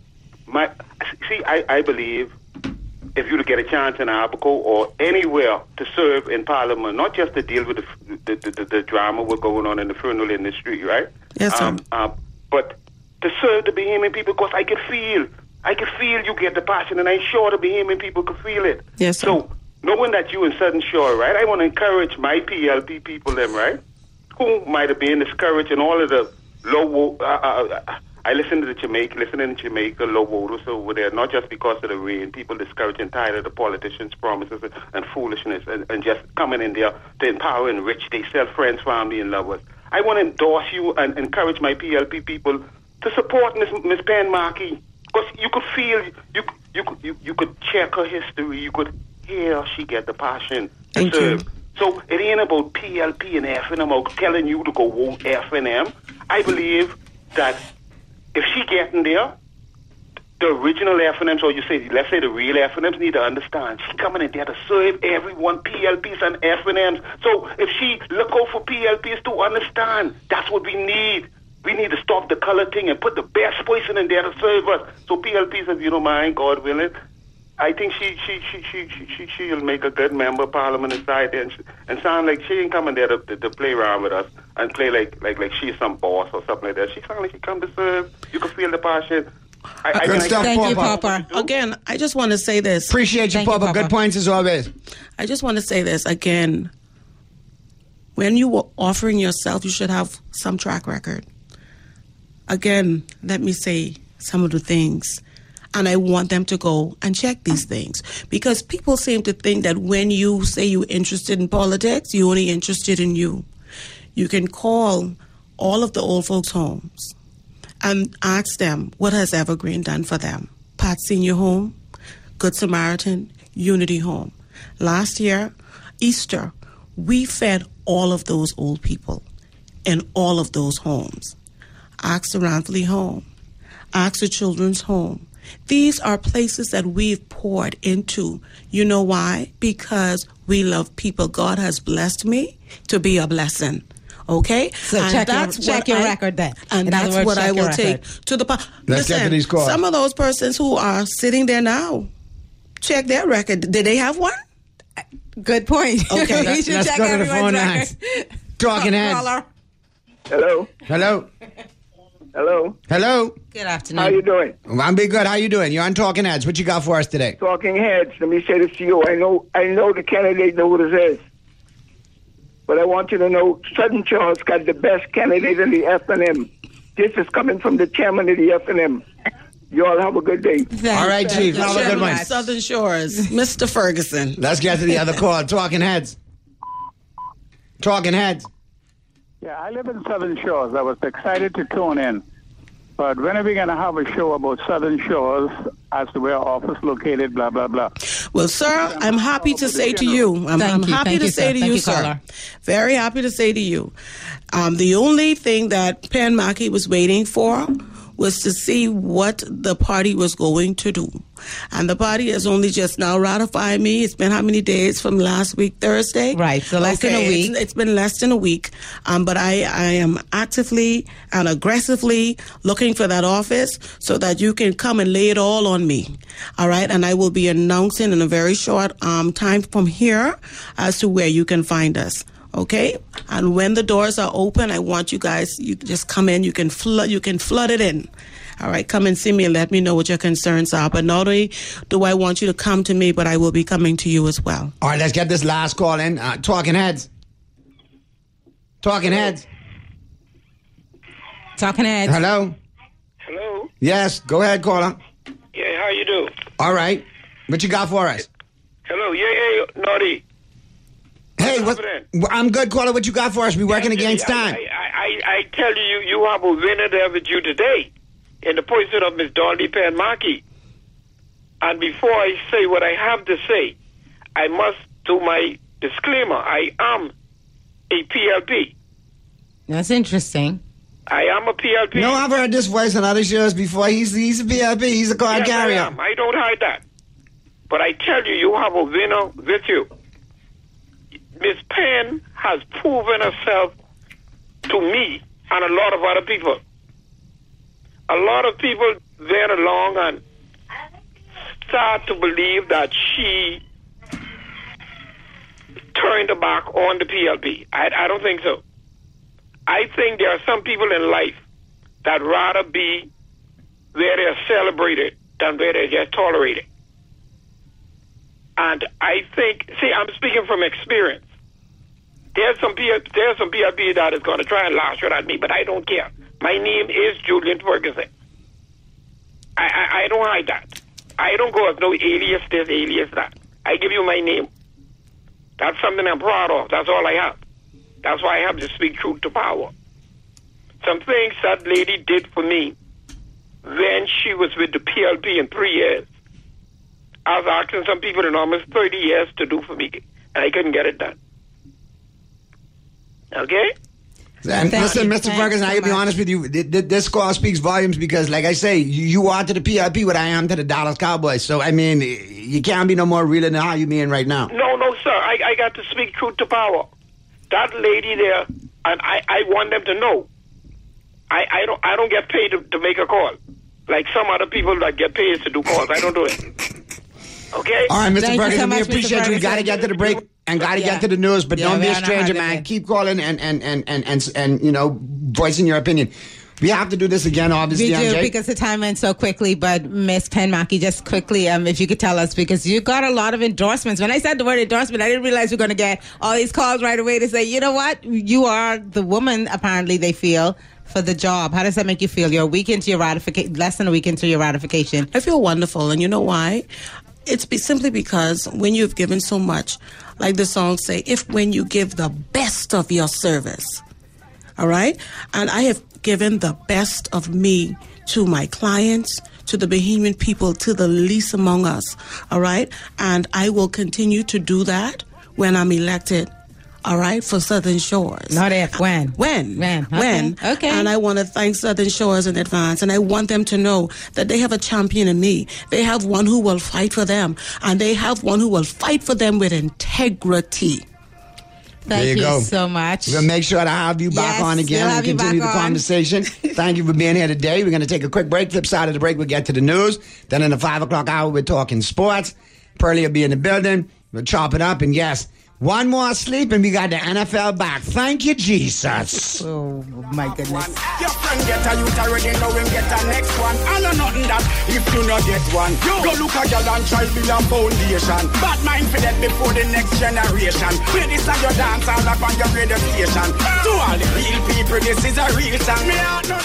I believe if you to get a chance in Abaco or anywhere to serve in Parliament, not just to deal with the drama what's going on in the funeral industry, right? Yes, sir. But to serve the Bahamian people, because I could feel you get the passion, and I'm sure the Bahamian people could feel it. Yes, sir. So knowing that you in Southern Shore, right? I want to encourage my PLP people, them, right? Who might have been discouraged and all of the low. I listening to Jamaica, low voters over there, not just because of the rain. People discouraged and tired of the politicians' promises and foolishness and just coming in there to empower and enrich themselves, friends, family, and lovers. I want to endorse you and encourage my PLP people to support Miss Pan Markey, because you could feel, you could check her history, you could hear she get the passion to serve. So it ain't about PLP and F&M or telling you to go vote F&M. I believe that if she getting there, the original F&Ms, or let's say the real F&Ms, need to understand she coming in there to serve everyone, PLPs and F&Ms. So if she look out for PLPs to understand, that's what we need. We need to stop the color thing and put the best person in there to serve us. So PLPs, if you don't mind, God willing, I think she'll make a good member of Parliament inside there, and sound like she ain't coming there to play around with us and play like she's some boss or something like that. She sound like she come to serve. You can feel the passion. Good stuff, Thank you, Papa. Papa. Again, I just want to say this. Appreciate you, Papa. Good points as always. I just want to say this again. When you were offering yourself, you should have some track record. Again, let me say some of the things. And I want them to go and check these things. Because people seem to think that when you say you're interested in politics, you're only interested in you. You can call all of the old folks' homes and ask them what has Evergreen done for them. Pat Senior Home, Good Samaritan, Unity Home. Last year, Easter, we fed all of those old people in all of those homes. Ask the Rantley Home. Ask the Children's Home. These are places that we've poured into. You know why? Because we love people. God has blessed me to be a blessing. Okay? So and check your record then. And that's what I will take to the... Let's get to these calls. Some of those persons who are sitting there now, check their record. Did they have one? Good point. Okay. We should Let's check go to the phone everyone's lines. Talking heads. Hello. Hello. Hello. Hello. Good afternoon. How you doing? I'm be good. How you doing? You're on Talking Heads. What you got for us today? Talking Heads. Let me say this to you. I know the candidate know who this is. But I want you to know Southern Shores got the best candidate in the F&M. This is coming from the chairman of the F&M. You all have a good day. All right, Chief. Have a good one. Southern Shores, Mr. Ferguson. Let's get to the other call. Talking Heads. Talking Heads. Yeah, I live in Southern Shores. I was excited to tune in. But when are we going to have a show about Southern Shores as to where office located, blah, blah, blah? Well, sir, I'm happy to say to you, I'm happy to say to you, sir, very happy to say to you, the only thing that Pan Markey was waiting for was to see what the party was going to do. And the party has only just now ratified me. It's been how many days from last week, Thursday? Right, so less than a week. It's been less than a week. But I am actively and aggressively looking for that office so that you can come and lay it all on me. All right? And I will be announcing in a very short time from here as to where you can find us. Okay, and when the doors are open, I want you guys. You just come in. You can flood it in. All right, come and see me and let me know what your concerns are. But not only do I want you to come to me, but I will be coming to you as well. All right, let's get this last call in. Talking Heads. Talking Heads. Talking Heads. Hello. Hello. Yes, go ahead, caller. Yeah, how you do? All right, what you got for us? Hello. Yeah, Naughty. Hey, I'm good, caller. What you got for us? We working against time. I tell you, you have a winner there with you today in the person of Miss Dolly Pan Markey. And before I say what I have to say, I must do my disclaimer. I am a PLP. That's interesting. I am a PLP. No, I've heard this voice on other shows before. He's a PLP. He's a card carrier. I don't hide that. But I tell you, you have a winner with you. Miss Pan has proven herself to me and a lot of other people. A lot of people went along and start to believe that she turned her back on the PLP. I don't think so. I think there are some people in life that rather be where they're celebrated than where they're just tolerated. And I think, see, I'm speaking from experience. There's some PRP that is going to try and lash out at me, but I don't care. My name is Julian Ferguson. I don't hide that. I don't go as no alias this, alias that. I give you my name. That's something I'm proud of. That's all I have. That's why I have to speak truth to power. Some things that lady did for me when she was with the PLP in 3 years. I was asking some people in almost 30 years to do for me, and I couldn't get it done. Okay? And listen, Mr. Ferguson, I can be honest with you. This score speaks volumes because, like I say, you are to the PRP what I am to the Dallas Cowboys. So, I mean, you can't be no more real than how you being right now. No, sir. I got to speak truth to power. That lady there, and I want them to know. I don't get paid to make a call. Like some other people that get paid to do calls. I don't do it. Okay? All right, Mr. Ferguson, we appreciate you. We got to get to the break and got to get to the news, but don't be a stranger, man. Keep calling and you know, voicing your opinion. We have to do this again, obviously. We do, MJ. because the time went so quickly. But Miss Penmaki, just quickly, if you could tell us, because you got a lot of endorsements. When I said the word endorsement, I didn't realize we were going to get all these calls right away to say, you know what, you are the woman, apparently they feel, for the job. How does that make you feel? You're a week into your ratification, less than a week into your ratification. I feel wonderful, and you know why? It's simply because when you've given so much, like the song say, when you give the best of your service, all right? And I have given the best of me to my clients, to the Bahamian people, to the least among us, all right? And I will continue to do that when I'm elected, all right, for Southern Shores. Not if, when. When. Okay. And I want to thank Southern Shores in advance, and I want them to know that they have a champion in me. They have one who will fight for them, and they have one who will fight for them with integrity. Thank you so much. We'll make sure to have you back on again and continue the conversation. Thank you for being here today. We're going to take a quick break. Flip side of the break, we'll get to the news. Then in the 5 o'clock hour, we're talking sports. Pearlie will be in the building. We'll chop it up. And yes, one more sleep and we got the NFL back. Thank you, Jesus. Oh, my goodness. Your friend get a youth already know him get a next one. I know nothing that if you not get one. Go look a girl and try build a foundation. Bad mind for that before the next generation. Play this at your dance all up on your radio station. To all the real people, this is a real song. Me out no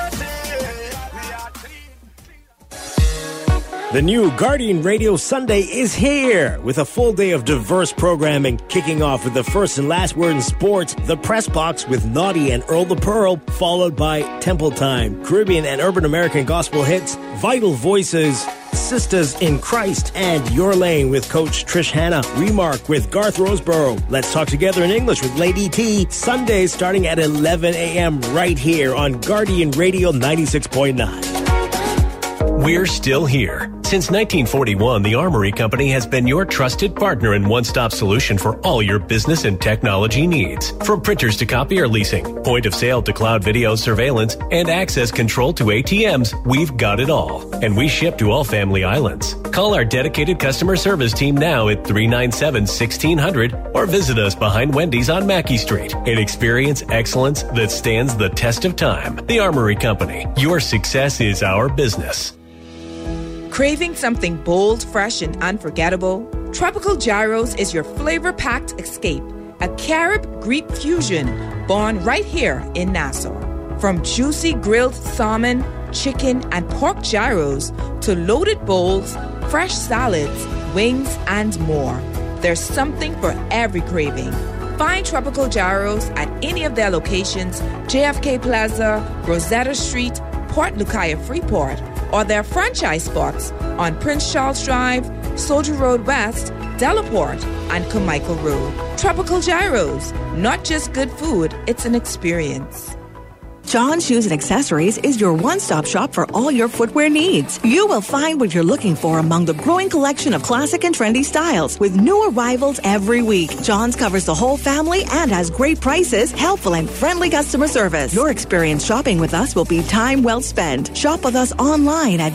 The new Guardian Radio Sunday is here with a full day of diverse programming, kicking off with the first and last word in sports, the Press Box with Naughty and Earl the Pearl, followed by Temple Time, Caribbean and Urban American gospel hits, Vital Voices, Sisters in Christ, and Your Lane with Coach Trish Hanna, Remark with Garth Roseborough, Let's Talk Together in English with Lady T, Sundays starting at 11 a.m. right here on Guardian Radio 96.9. We're still here. Since 1941, the Armory Company has been your trusted partner and one-stop solution for all your business and technology needs. From printers to copy or leasing, point of sale to cloud video surveillance, and access control to ATMs, we've got it all. And we ship to all family islands. Call our dedicated customer service team now at 397-1600 or visit us behind Wendy's on Mackey Street and experience excellence that stands the test of time. The Armory Company. Your success is our business. Craving something bold, fresh, and unforgettable? Tropical Gyros is your flavor-packed escape. A Carib-Greek fusion born right here in Nassau. From juicy grilled salmon, chicken, and pork gyros to loaded bowls, fresh salads, wings, and more. There's something for every craving. Find Tropical Gyros at any of their locations, JFK Plaza, Rosetta Street, Port Lucaya Freeport, or their franchise spots on Prince Charles Drive, Soldier Road West, Delaport, and Carmichael Road. Tropical Gyros, not just good food, it's an experience. John Shoes and Accessories is your one-stop shop for all your footwear needs. You will find what you're looking for among the growing collection of classic and trendy styles with new arrivals every week. John's covers the whole family and has great prices, helpful and friendly customer service. Your experience shopping with us will be time well spent. Shop with us online at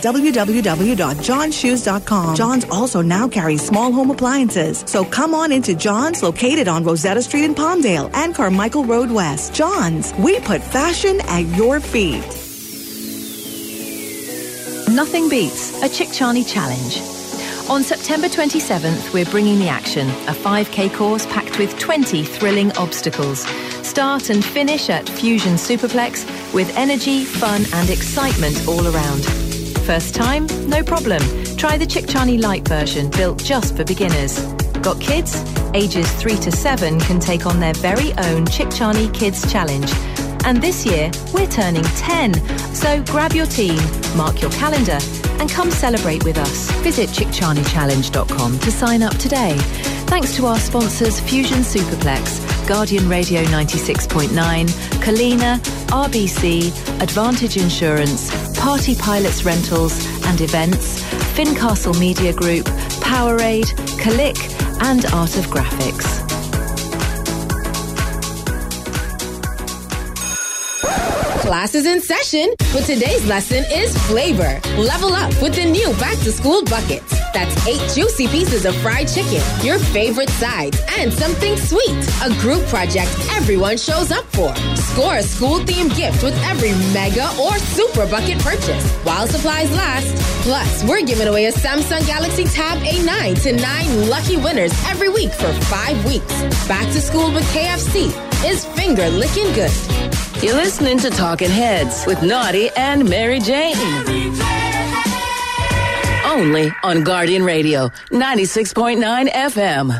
www.johnshoes.com. John's also now carries small home appliances. So come on into John's, located on Rosetta Street in Palmdale and Carmichael Road West. John's, we put fashion at your feet. Nothing beats a Chick Charney challenge. On September 27th, we're bringing the action, a 5K course packed with 20 thrilling obstacles. Start and finish at Fusion Superplex with energy, fun and excitement all around. First time? No problem. Try the Chickchani Light version, built just for beginners. Got kids? Ages 3 to 7 can take on their very own Chickchani Kids Challenge. And this year, we're turning 10. So grab your team, mark your calendar, and come celebrate with us. Visit chickchanichallenge.com to sign up today. Thanks to our sponsors Fusion Superplex, Guardian Radio 96.9, Kalina, RBC, Advantage Insurance, Party Pilots Rentals and Events, Fincastle Media Group, Powerade, Kalik, and Art of Graphics. Class is in session, but today's lesson is flavor. Level up with the new back-to-school buckets. That's 8 juicy pieces of fried chicken, your favorite sides, and something sweet. A group project everyone shows up for. Score a school-themed gift with every mega or super bucket purchase while supplies last. Plus, we're giving away a Samsung Galaxy Tab A9 to 9 lucky winners every week for 5 weeks. Back to school with KFC is finger-licking good. You're listening to Talking Heads with Naughty and Mary Jane. Only on Guardian Radio, 96.9 FM.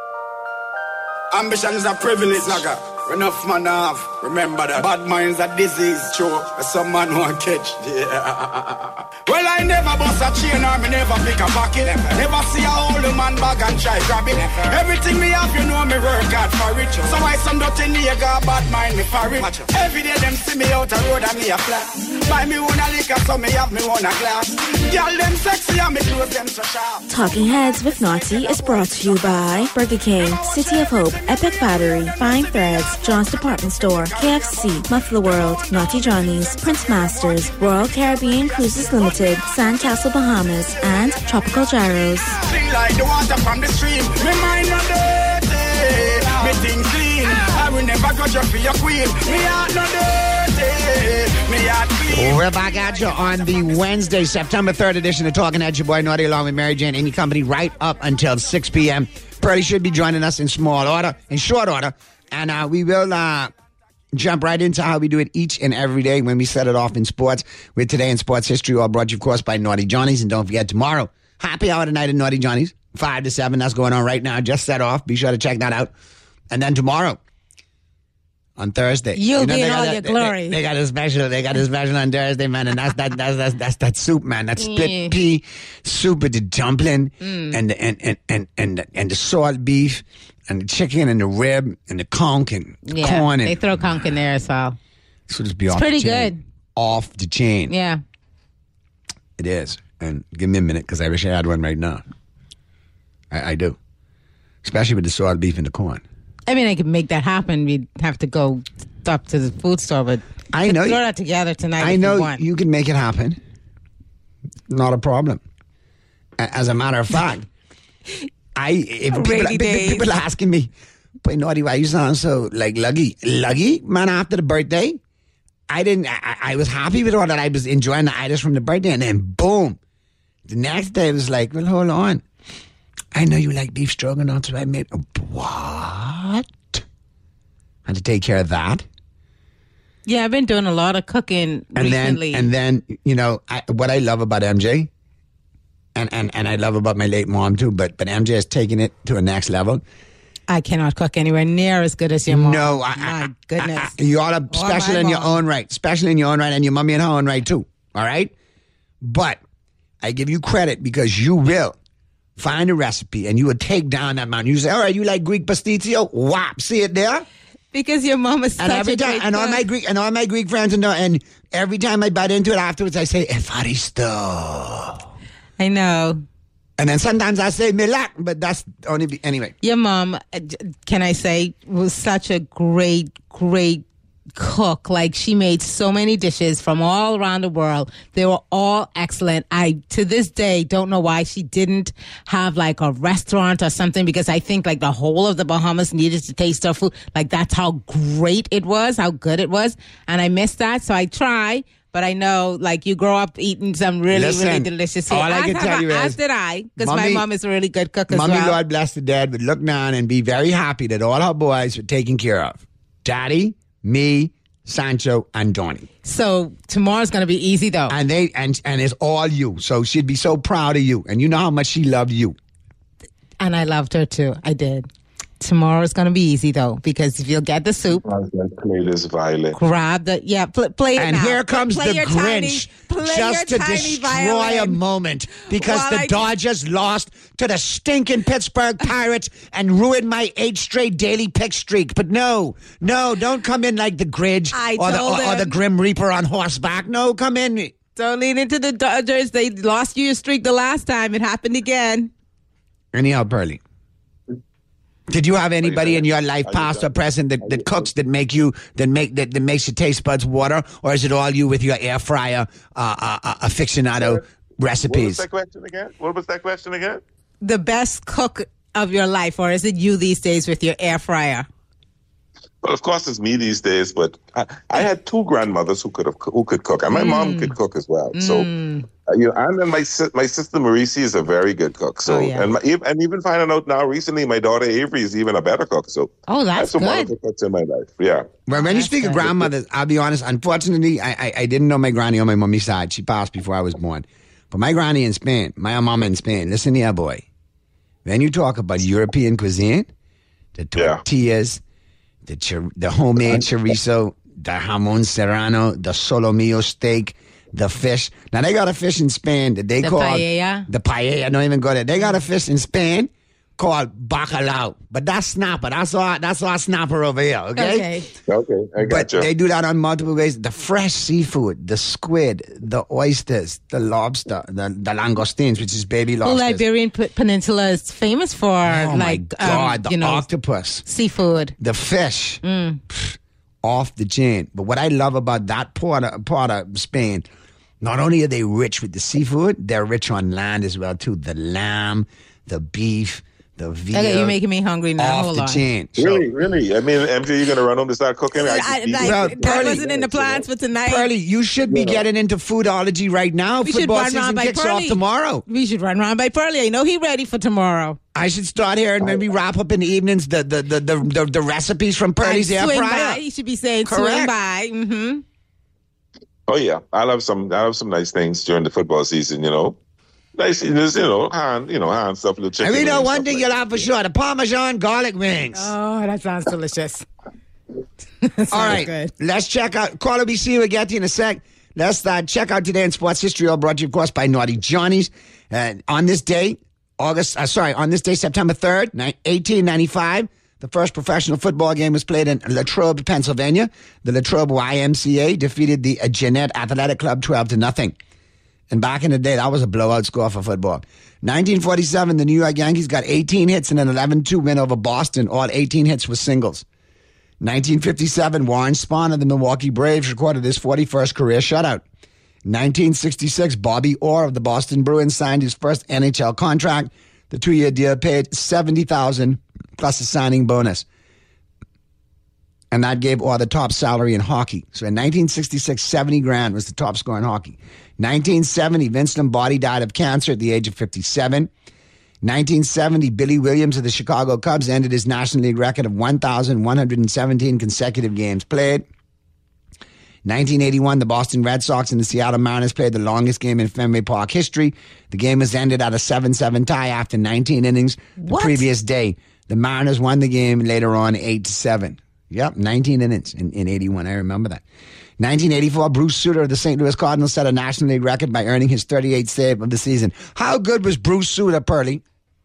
Ambition is a privilege, nigga. Enough man have. Remember that. Bad minds are disease, choke. Some man won't catch. Yeah. Well, I never bust a chain or me never pick a pocket. Never see a old man bag and try grab it. Everything me have, you know me work hard for it. So why some dirty nigga bad mind me for it? Every day them see me out the road and me a flat. Buy me one a liquor so me have me one a glass. Girl them sexy and me clothes them so sharp. Talking Heads with Naughty is brought to you by Burger King, City of Hope, Epic Battery, Fine Threads, John's Department Store, KFC, Muffler World, Naughty Johnny's, Prince Masters, Royal Caribbean Cruises Limited, Sandcastle Bahamas, and Tropical Gyros. Clean like the water from the stream. Me mind not dirty, me think clean. I will never grudge you for your queen. Me heart not dirty, me heart clean. We're back at you on the Wednesday, September 3rd edition of Talking Heads. Your boy Naughty along with Mary Jane, Amy Company, right up until 6 p.m. Pearly should be joining us in short order. And we will jump right into how we do it each and every day when we set it off in sports. With Today in Sports History, all brought to you, of course, by Naughty Johnny's. And don't forget, tomorrow, happy hour tonight at Naughty Johnny's, 5 to 7. That's going on right now. Just set off. Be sure to check that out. And then tomorrow, on Thursday, you'll be in all your glory. They got a special. They got a special on Thursday, man, and that's that soup, man. That split pea soup with the dumpling and the salt beef. And the chicken and the rib and the conch and the corn. They throw conch in there as well. So just be it's off pretty the chain. good. Off the chain. Yeah. It is. And give me a minute because I wish I had one right now. I do. Especially with the salt beef and the corn. I mean, I could make that happen. We'd have to go up to the food store, but I know throw that together tonight. I know you can make it happen. Not a problem. As a matter of fact, people are asking me, but Naughty, why you sound so like luggy, man, after the birthday? I was happy with all that. I was enjoying the items from the birthday, and then boom, the next day it was like, well, hold on. I know you like beef stroganoff, so I made what? Had to take care of that. Yeah, I've been doing a lot of cooking recently. And then you know, what I love about MJ, and I love about my late mom too, but MJ has taken it to a next level. I cannot cook anywhere near as good as your mom. No, my goodness. You all are special in your own right. Special in your own right, and your mommy in her own right too. All right? But I give you credit because you will find a recipe and you will take down that mountain. You say, all right, you like Greek pasticcio? Whop, see it there? Because your mom is such a great cook. And all my Greek friends, and every time I bite into it afterwards, I say, Efaristo. I know. And then sometimes I say milak, but that's only anyway. Your mom, can I say, was such a great cook. Like, she made so many dishes from all around the world. They were all excellent. I, to this day, don't know why she didn't have like a restaurant or something, because I think like the whole of the Bahamas needed to taste her food. Like, that's how great it was, how good it was. And I missed that. So I try. But I know, like, you grow up eating some really delicious food. All I can tell you is, as did I, because my mom is a really good cook as Mommy, well. Lord bless the dead, would look down and be very happy that all her boys were taken care of. Daddy, me, Sancho, and Donnie. So tomorrow's going to be easy, though. And it's all you. So she'd be so proud of you. And you know how much she loved you. And I loved her, too. I did. Tomorrow's going to be easy, though, because if you'll get the soup, play this violin. grab the, play it And now. here comes Play the your Grinch just to destroy violin. a moment because the Dodgers lost to the stinking Pittsburgh Pirates and ruined my 8 straight daily pick streak. But no, don't come in like the Grinch or the Grim Reaper on horseback. No, come in. Don't lean into the Dodgers. They lost you your streak the last time. It happened again. Anyhow, Pearly. Did you have anybody in your life, past or present, that cooks, that makes your taste buds water, or is it all you with your air fryer aficionado recipes? What was that question again? The best cook of your life, or is it you these days with your air fryer? Well, of course, it's me these days, but I had 2 grandmothers who could cook, and my mom could cook as well. So, and then my sister Marisi is a very good cook. So, and even finding out now recently, my daughter Avery is even a better cook. So, that's I have some good. wonderful cooks in my life. Yeah. Well, when you speak of grandmothers, I'll be honest. Unfortunately, I didn't know my granny on my mummy's side. She passed before I was born. But my granny in Spain, my mama in Spain. Listen here, boy. When you talk about European cuisine, the tortillas. The homemade chorizo, the jamon serrano, the solomillo steak, the fish. Now, they got a fish in Spain that they call... paella? The paella. Don't even go there. They got a fish in Spain called bacalao. But that's snapper. That's our snapper over here, okay? Okay, I got you. But they do that on multiple ways. The fresh seafood, the squid, the oysters, the lobster, the langoustines, which is baby lobsters. The Iberian Peninsula is famous for, my God, the octopus. Seafood. The fish. Off the chain. But what I love about that part of Spain, not only are they rich with the seafood, they're rich on land as well, too. The lamb, the beef, the veal. Okay, you're making me hungry now. Off Hold the on. chain. Really? I mean, MJ, you're going to run home to start cooking? That wasn't in the plans for tonight. Pearly, you should be getting into foodology right now. Football season kicks off tomorrow. We should run around by Pearly. I know he's ready for tomorrow. I should start here and maybe wrap up in the evenings the recipes from Pearly's air Swing fryer. by. You should be saying Correct. swing by. Mm-hmm. Oh yeah, I'll have some nice things during the football season. Nice, hand stuff, little chicken. And we know one thing you'll have for sure: the Parmesan garlic wings. Oh, that sounds delicious. All right, good. Let's check out. Caller, we see you. We'll get to you in a sec. Let's check out today in sports history. All brought to you, of course, by Naughty Johnny's. On this day, September 3rd, 1895, the first professional football game was played in Latrobe, Pennsylvania. The Latrobe YMCA defeated the Jeannette Athletic Club 12-0. And back in the day, that was a blowout score for football. 1947, the New York Yankees got 18 hits in an 11-2 win over Boston. All 18 hits were singles. 1957, Warren Spahn of the Milwaukee Braves recorded his 41st career shutout. 1966, Bobby Orr of the Boston Bruins signed his first NHL contract. The 2-year deal paid $70,000 plus a signing bonus. And that gave Orr the top salary in hockey. So in 1966, $70,000 was the top score in hockey. 1970, Vince Lombardi died of cancer at the age of 57. 1970, Billy Williams of the Chicago Cubs ended his National League record of 1,117 consecutive games played. 1981, the Boston Red Sox and the Seattle Mariners played the longest game in Fenway Park history. The game was ended at a 7-7 tie after 19 innings the previous day. The Mariners won the game later on 8-7. Yep, 19 innings in 81. I remember that. 1984, Bruce Sutter of the St. Louis Cardinals set a National League record by earning his 38th save of the season. How good was Bruce Sutter, Pearly?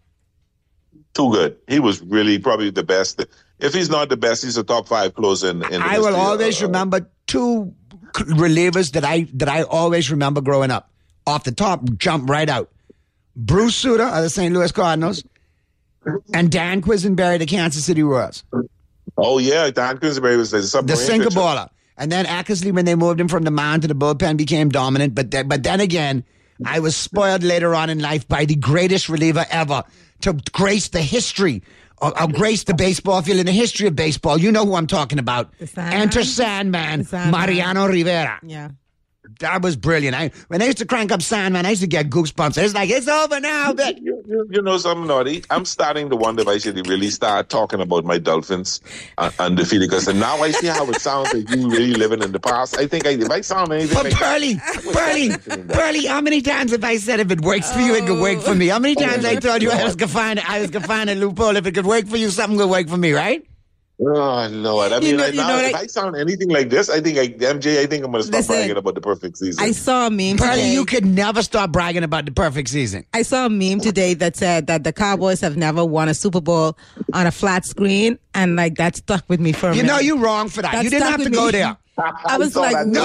Too good. He was really probably the best. If he's not the best, he's a top 5 closer in the I will always remember 2 relievers that I always remember growing up. Off the top, jump right out. Bruce Sutter of the St. Louis Cardinals and Dan Quisenberry of the Kansas City Royals. Oh, yeah. Dan Quisenberry was the submarine sinker pitcher. baller. And then Eckersley, when they moved him from the mound to the bullpen, became dominant. But then again, I was spoiled later on in life by the greatest reliever ever to grace the history or grace the baseball field in the history of baseball. You know who I'm talking about. Enter Sandman, Mariano Rivera. Yeah. That was brilliant. When I used to crank up Sandman, I used to get goosebumps. It's like, it's over now, but you know something, Naughty? I'm starting to wonder if I should really start talking about my Dolphins undefeated, because now I see how it sounds like you really living in the past. I think if I sound anything but like Pearly, how many times have I said if it works for you, it could work for me? How many times I told you I was gonna find a loophole? If it could work for you, something could work for me, right? Oh, Lord. I mean, if I sound anything like this, I think MJ, I'm going to stop bragging about the perfect season. I saw a meme today. You could never stop bragging about the perfect season. I saw a meme today that said that the Cowboys have never won a Super Bowl on a flat screen, and like that stuck with me for a minute. You know you're wrong for that. You didn't have to go there. I was like, no.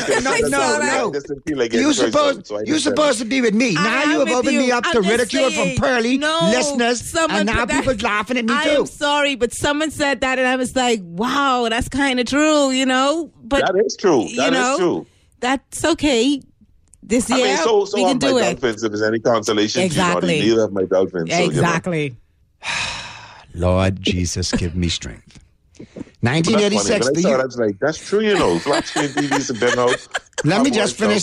You're supposed to be with me. Now you have opened me up to ridicule from Pearly listeners, and now people laughing at me too. I'm sorry, but someone said that, and I was like, wow, that's kind of true, you know. But that is true. That is true. That's okay. This year, so we can do it. Dolphins, if there's any consolation, exactly. Neither of my Dolphins. Exactly. So, Lord Jesus, give me strength. 1986. I was like, that's true, you know. Flat screen TVs have been out. Let me just finish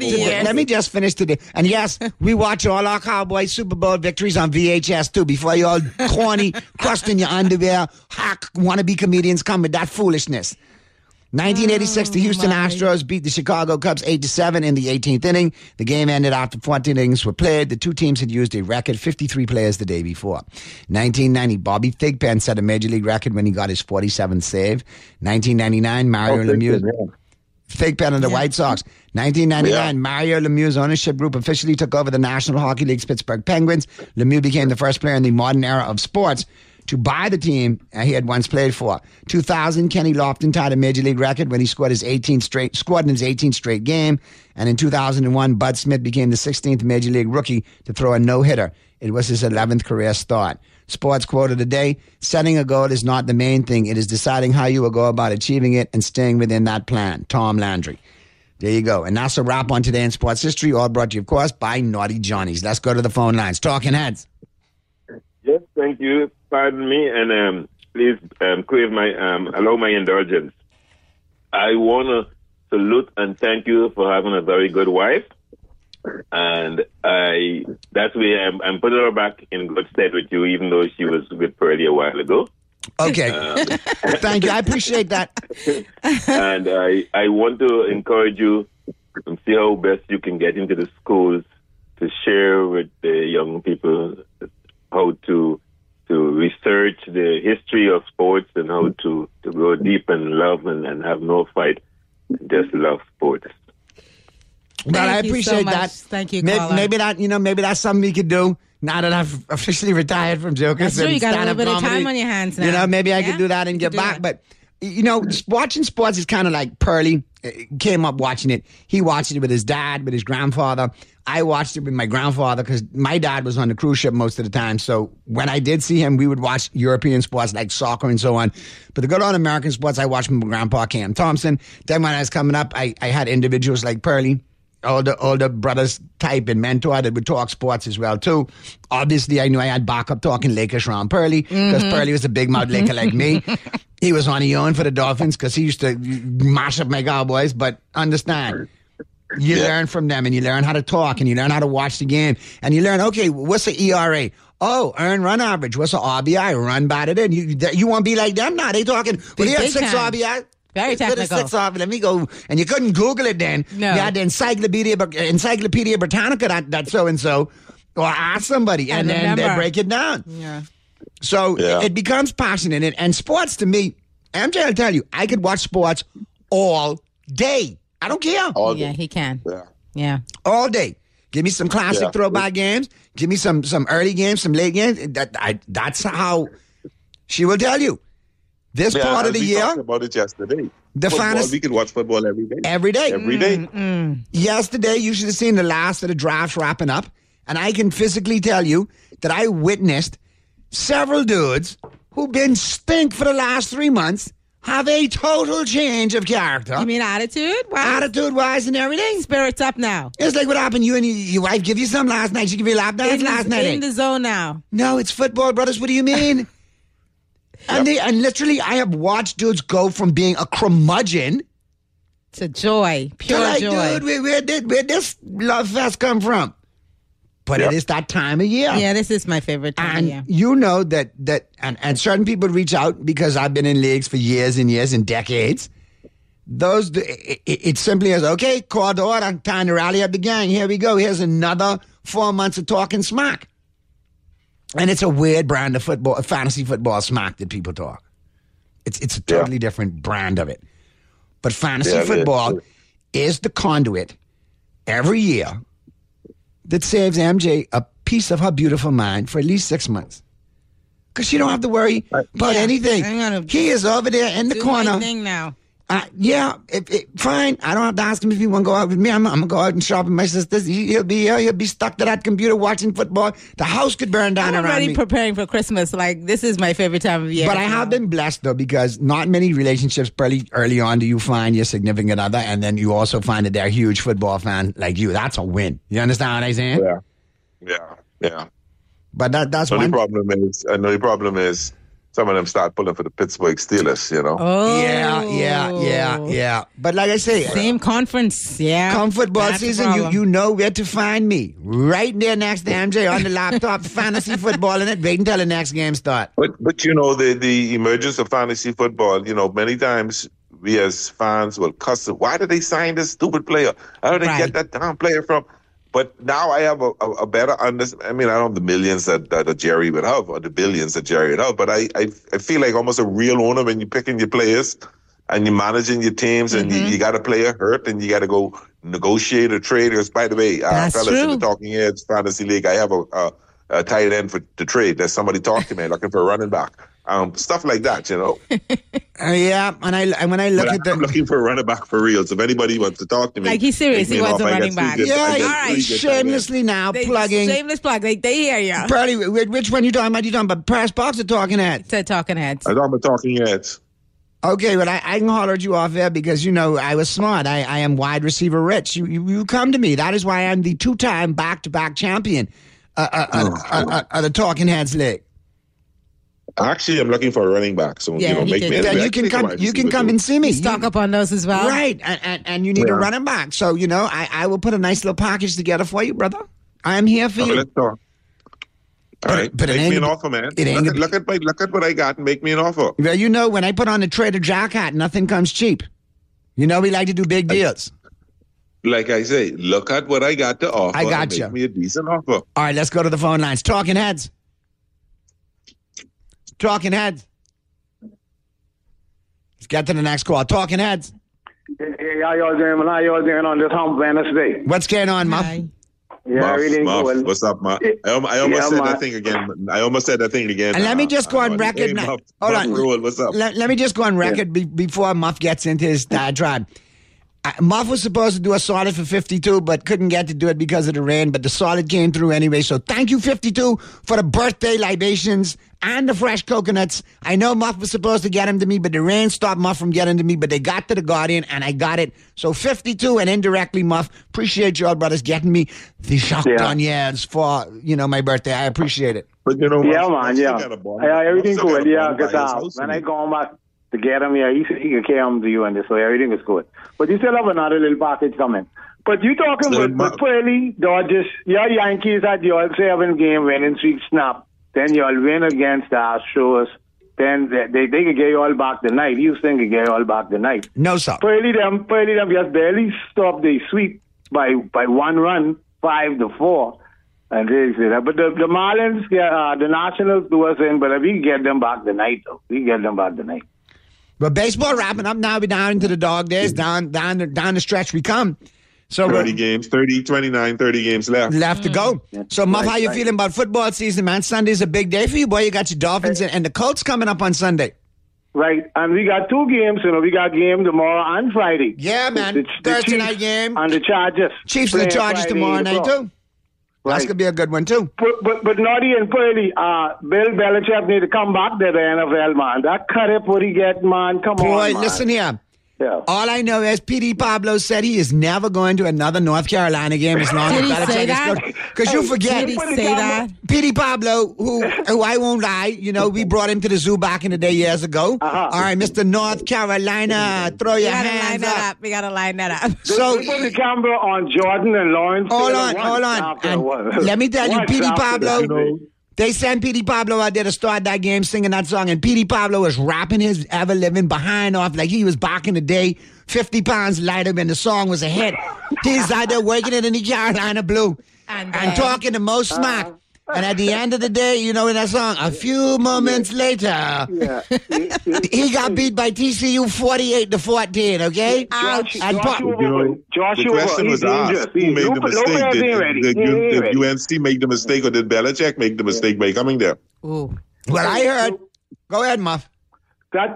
today. And yes, we watch all our Cowboys Super Bowl victories on VHS too. Before you all corny, crust in your underwear, hack wannabe comedians come with that foolishness. 1986, the Houston Astros beat the Chicago Cubs 8-7 in the 18th inning. The game ended after 14 innings were played. The two teams had used a record 53 players the day before. 1990, Bobby Thigpen set a major league record when he got his 47th save. 1999, Mario Lemieux. Thigpen of the White Sox. 1999, Mario Lemieux's ownership group officially took over the National Hockey League's Pittsburgh Penguins. Lemieux became the first player in the modern era of sports to buy the team he had once played for. 2000, Kenny Lofton tied a major league record when he scored in his 18th straight game. And in 2001, Bud Smith became the 16th major league rookie to throw a no-hitter. It was his 11th career start. Sports quote of the day: setting a goal is not the main thing. It is deciding how you will go about achieving it and staying within that plan. Tom Landry. There you go. And that's a wrap on Today in Sports History, all brought to you, of course, by Naughty Johnny's. Let's go to the phone lines. Talking Heads. Yes, thank you. Pardon me, and please allow my indulgence. I want to salute and thank you for having a very good wife, and that's why I'm putting her back in good stead with you, even though she was with Pearly a while ago. Okay, thank you. I appreciate that. And I want to encourage you and see how best you can get into the schools to share with the young people how to research the history of sports and how to go deep and love and have no fight, just love sports. Well, I appreciate that. Thank you, maybe that's something we could do now that I've officially retired from Jokers. That's true. You got a little bit of time on your hands now. You know, maybe I could do that and get back. But you know, watching sports is kind of like Pearly came up watching it. He watched it with his dad, with his grandfather. I watched it with my grandfather because my dad was on the cruise ship most of the time. So when I did see him, we would watch European sports like soccer and so on. But the good old American sports, I watched with my grandpa, Cam Thompson. Then when I was coming up, I had individuals like Pearly, older brothers type and mentor that would talk sports as well too. Obviously, I knew I had backup talking Lakers around Pearly because Pearly was a big mouth Laker like me. He was on his own for the Dolphins because he used to mash up my Cowboys. But understand, you learn from them and you learn how to talk and you learn how to watch the game and you learn, okay, what's the ERA? Oh, earned run average. What's the RBI? Run batted in. You want to be like them now? They talking, well, he had 6 RBI. Very technical. Let me go. And you couldn't Google it then. No. You had the Encyclopedia Britannica that so-and-so, or ask somebody, and then they break it down. Yeah. So it becomes passionate. And sports, to me, MJ will tell you, I could watch sports all day. I don't care. Yeah, he can. Yeah. All day. Give me some classic throwback games. Give me some early games, some late games. That's how she will tell you. This part of the year. We talked about it yesterday. We can watch football every day. Every day. Every day. Yesterday, you should have seen the last of the draft wrapping up. And I can physically tell you that I witnessed several dudes who've been stink for the last 3 months have a total change of character. You mean attitude? Attitude-wise and everything. Spirits up now. It's like what happened. You and your wife give you some last night. She give you a lap dance last night. In the zone now. No, it's football, brothers. What do you mean? And literally, I have watched dudes go from being a curmudgeon It's a joy, pure like, joy. Dude, where this love fest come from? But it is that time of year. Yeah, this is my favorite time of year. You know that and certain people reach out because I've been in leagues for years and years and decades. It simply is, okay, call to order, time to rally up the gang. Here we go. Here's another 4 months of talking smack. And it's a weird brand of football, fantasy football smack that people talk. It's a totally different brand of it. But fantasy football is the conduit every year that saves MJ a piece of her beautiful mind for at least 6 months. Because she don't have to worry about anything. He is over there in the corner. My thing now. Fine. I don't have to ask him if he want to go out with me. I'm going to go out and shop with my sisters. He'll be here. He'll be stuck to that computer watching football. The house could burn down I'm around already me. preparing for Christmas. Like, this is my favorite time of year. But I have been blessed, though, because not many relationships early on do you find your significant other, and then you also find that they're a huge football fan like you. That's a win. You understand what I'm saying? Yeah. But that's the one. The problem is some of them start pulling for the Pittsburgh Steelers, you know? Oh. Yeah. But like I say. Same conference, yeah. Come football That's season, you know where to find me. Right there next to MJ on the laptop, fantasy football in it, wait until the next game starts. But you know, the emergence of fantasy football, you know, many times we as fans will cuss it. Why did they sign this stupid player? How did they get that damn player from? But now I have a better understanding. I mean, I don't have the millions that Jerry would have or the billions that Jerry would have, but I feel like almost a real owner when you're picking your players and you're managing your teams and you got a player hurt and you got to go negotiate a trade. Because, by the way, fellas in the Talking Heads Fantasy League, I have a tight end for the trade. There's somebody talking to me looking for a running back. Stuff like that, you know. Yeah, and when I look at I'm looking for a running back for real. So if anybody wants to talk to me, like he's serious, he wants a running back. All right, shamelessly now plugging. Shameless plug. They hear you. Pearly, which one you talking about? You talking about Press Box or Talking Heads? It's Talking Heads. I'm talking about Talking Heads. Okay, but I can holler at you off there because, you know, I was smart. I am wide receiver rich. You come to me. That is why I'm the 2-time back-to-back champion of the Talking Heads League. Actually, I'm looking for a running back, so make me. You can come and see me. Stock up on those as well, right? And you need a running back, so you know I will put a nice little package together for you, brother. I am here for you. Let's talk. All right, make me an offer, man. Look at what I got and make me an offer. Well, you know, when I put on the Trader Jack hat, nothing comes cheap. You know, we like to do big deals. Like I say, look at what I got to offer. I got you. Make me a decent offer. All right, let's go to the phone lines. Talking Heads. Talking Heads. Let's get to the next call. Talking Heads. Hey, how y'all doing? How y'all doing on this hump Wednesday? What's going on, Muff? Yeah, Muff. What's up, Muff? I almost said that thing again. And let me just go on record. Hold on. What's up? Let me just go on record before Muff gets into his tribe. Muff was supposed to do a solid for 52, but couldn't get to do it because of the rain. But the solid came through anyway. So thank you, 52, for the birthday libations and the fresh coconuts. I know Muff was supposed to get them to me, but the rain stopped Muff from getting to me. But they got to the Guardian, and I got it. So 52 and indirectly, Muff, appreciate you all brothers getting me the chardonniers for my birthday. I appreciate it. But you know, everything good. Yeah, because when I go back to get him here, he can carry him to you and this, so everything is good. But you still have another little package coming. But you talking about Pearly, Dodgers, your Yankees at your 7-game winning streak snap. Then you'll win against the Astros. Then they can get you all back tonight. Houston can get you all back tonight. No, sir. Pearly them just barely stopped the sweep by 1 run, 5-4. And they say that. But the Marlins, the Nationals do us in, but we get them back tonight, though. We get them back tonight. But baseball wrapping up now. We're down into the dog days. Down the stretch we come. So 30 games left. Left to go. So, Muff, how you feeling about football season, man? Sunday's a big day for you, boy. You got your Dolphins and the Colts coming up on Sunday. Right, and we got 2 games. We got game tomorrow and Friday. Yeah, man. Thursday night game. And the Chargers. Chiefs and the Chargers tomorrow night, too. Right. That's going to be a good one, too. But Naughty and Pearly, Bill Belichick need to come back to the NFL, man. That cut up what he get, man. Come on, man. Boy, listen here. Yeah. All I know is P.D. Pablo said he is never going to another North Carolina game as long as Belichick is coach. Because you forget. Did he say that? P.D. Pablo, who I won't lie, we brought him to the zoo back in the day years ago. All right, Mr. North Carolina, throw your hands up. We got to line that up. So they put the camera on Jordan and Lawrence. Hold on. And let me tell you, P.D. Pablo... They sent P.D. Pablo out there to start that game singing that song, and P.D. Pablo was rapping his ever-living behind off like he was back in the day, 50 pounds lighter, and the song was a hit. He's out there working it in the Carolina Blue and talking the most smack. And at the end of the day, in that song, a few moments later, he got beat by TCU 48-14, okay? The question was asked, who made the mistake? Did UNC make the mistake, or did Belichick make the mistake by coming there? Ooh. Well, I heard. Go ahead, Muff. That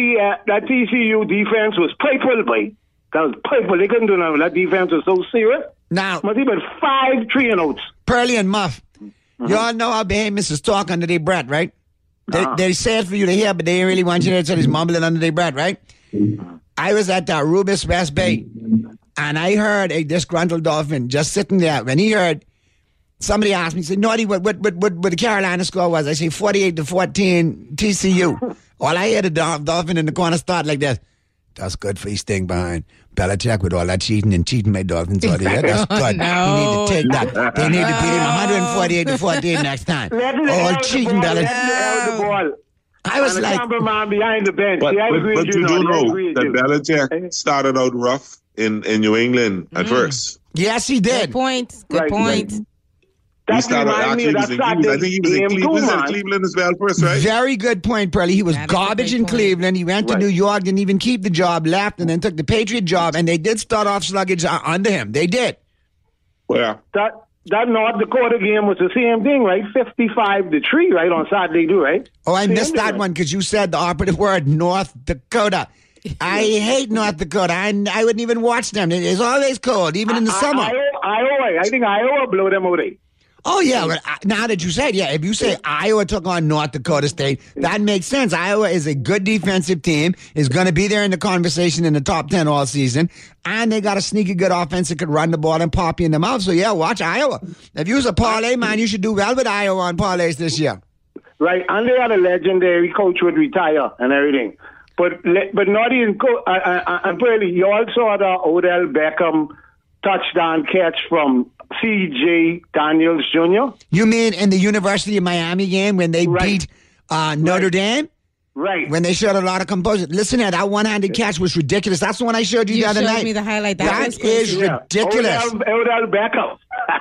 TCU defense was playful, boy. That was playful. They couldn't do nothing. That defense was so serious. Now, must have been 5 3-and-outs. Pearly and Muff. You all know how Bahamas talk under their breath, right? They say it for you to hear, but they ain't really want you to hear, so they're mumbling under their breath, right? I was at Rubis West Bay, and I heard a disgruntled Dolphin just sitting there. When he heard, somebody asked me, said, Naughty, what the Carolina score was? I say 48-14 TCU. All I heard the Dolphin in the corner start like this. That's good for his staying behind. Belichick with all that cheating my Dolphins out here. That's good. No. You need to take that. They need to beat him 148-14 next time. All cheating, Belichick. I was like, cameraman behind the bench. But you do know that Belichick started out rough in New England at first. Yes, he did. Good point. Good point. He started actually, I think he was in Cleveland as well first, right? Very good point, Pearly. He was garbage in Cleveland. He went to New York, didn't even keep the job, left, and then took the Patriot job, and they did start off sluggish under him. They did. Well, that North Dakota game was the same thing, right? 55-3, right, on Saturday, right? Oh, I missed that one because you said the operative word, North Dakota. I hate North Dakota. I wouldn't even watch them. It's always cold, even in the summer. Iowa. I think Iowa blew them away. Oh, yeah. But now that you say it, if you say Iowa took on North Dakota State, that makes sense. Iowa is a good defensive team, is going to be there in the conversation in the top 10 all season, and they got a sneaky good offense that could run the ball and pop you in the mouth. So, yeah, watch Iowa. If you was a parlay man, you should do well with Iowa on parlays this year. Right, and they had a legendary coach would retire and everything. But not even and Pearly, you also had Odell Beckham touchdown catch from C.J. Daniels Jr. You mean in the University of Miami game when they beat Notre Dame? Right. When they showed a lot of composure. Listen, that one-handed catch was ridiculous. That's the one I showed you the other night. You showed me the highlight. That is ridiculous. Odell Beckham.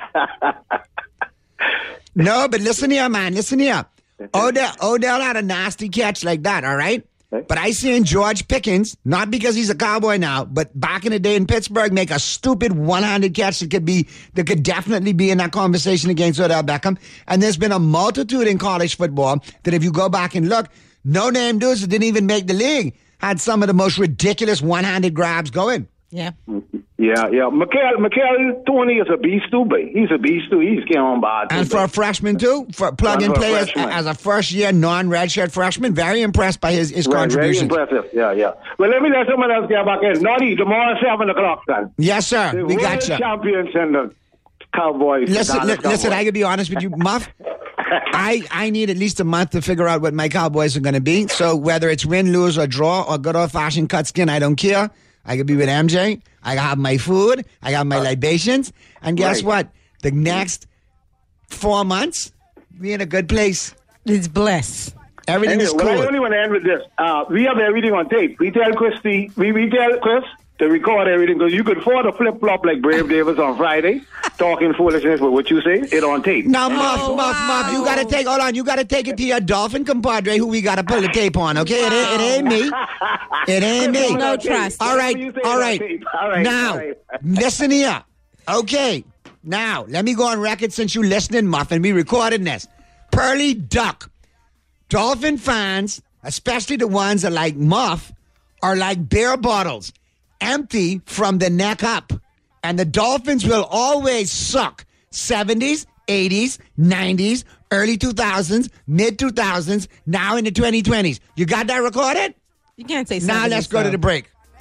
No, but listen here, man. Listen here. Odell had a nasty catch like that, all right? But I seen George Pickens, not because he's a Cowboy now, but back in the day in Pittsburgh, make a stupid one-handed catch that could definitely be in that conversation against Odell Beckham. And there's been a multitude in college football that if you go back and look, no-name dudes that didn't even make the league had some of the most ridiculous one-handed grabs going. Yeah. Yeah. Michael Tony is a beast too, but he's a beast too. He's getting on by. And for a freshman too, for plug-and play as a first-year non-redshirt freshman, very impressed by his contribution. Very impressive. Yeah. Well, let me let someone else get back in. Naughty, tomorrow 7 o'clock, then. Yes, sir. We got you. Champions and the Cowboys. Listen, I can be honest with you, Muff. I need at least a month to figure out what my Cowboys are going to be. So whether it's win, lose, or draw, or good old-fashioned cut skin, I don't care. I could be with MJ. I have my food. I got my libations. And guess what? The next 4 months, we in a good place. It's blessed. Everything is cool. I only want to end with this. We have everything on tape. We tell Chris to record everything because you could afford to flip-flop like Brave Davis on Friday, talking foolishness with what you say. It on tape. Now, Muff, you got to take, hold on, you got to take it to your Dolphin compadre who we got to pull the tape on, okay? It ain't me. It ain't me. No trust. All right. Now, listen here. Okay. Now, let me go on record since you listening, Muff, and we recording this. Pearly Duck. Dolphin fans, especially the ones that like Muff, are like beer bottles. Empty from the neck up. And the Dolphins will always suck. 70s, 80s, 90s, early 2000s, mid 2000s, now in the 2020s. You got that recorded? You can't say 70s. Now let's go to the break.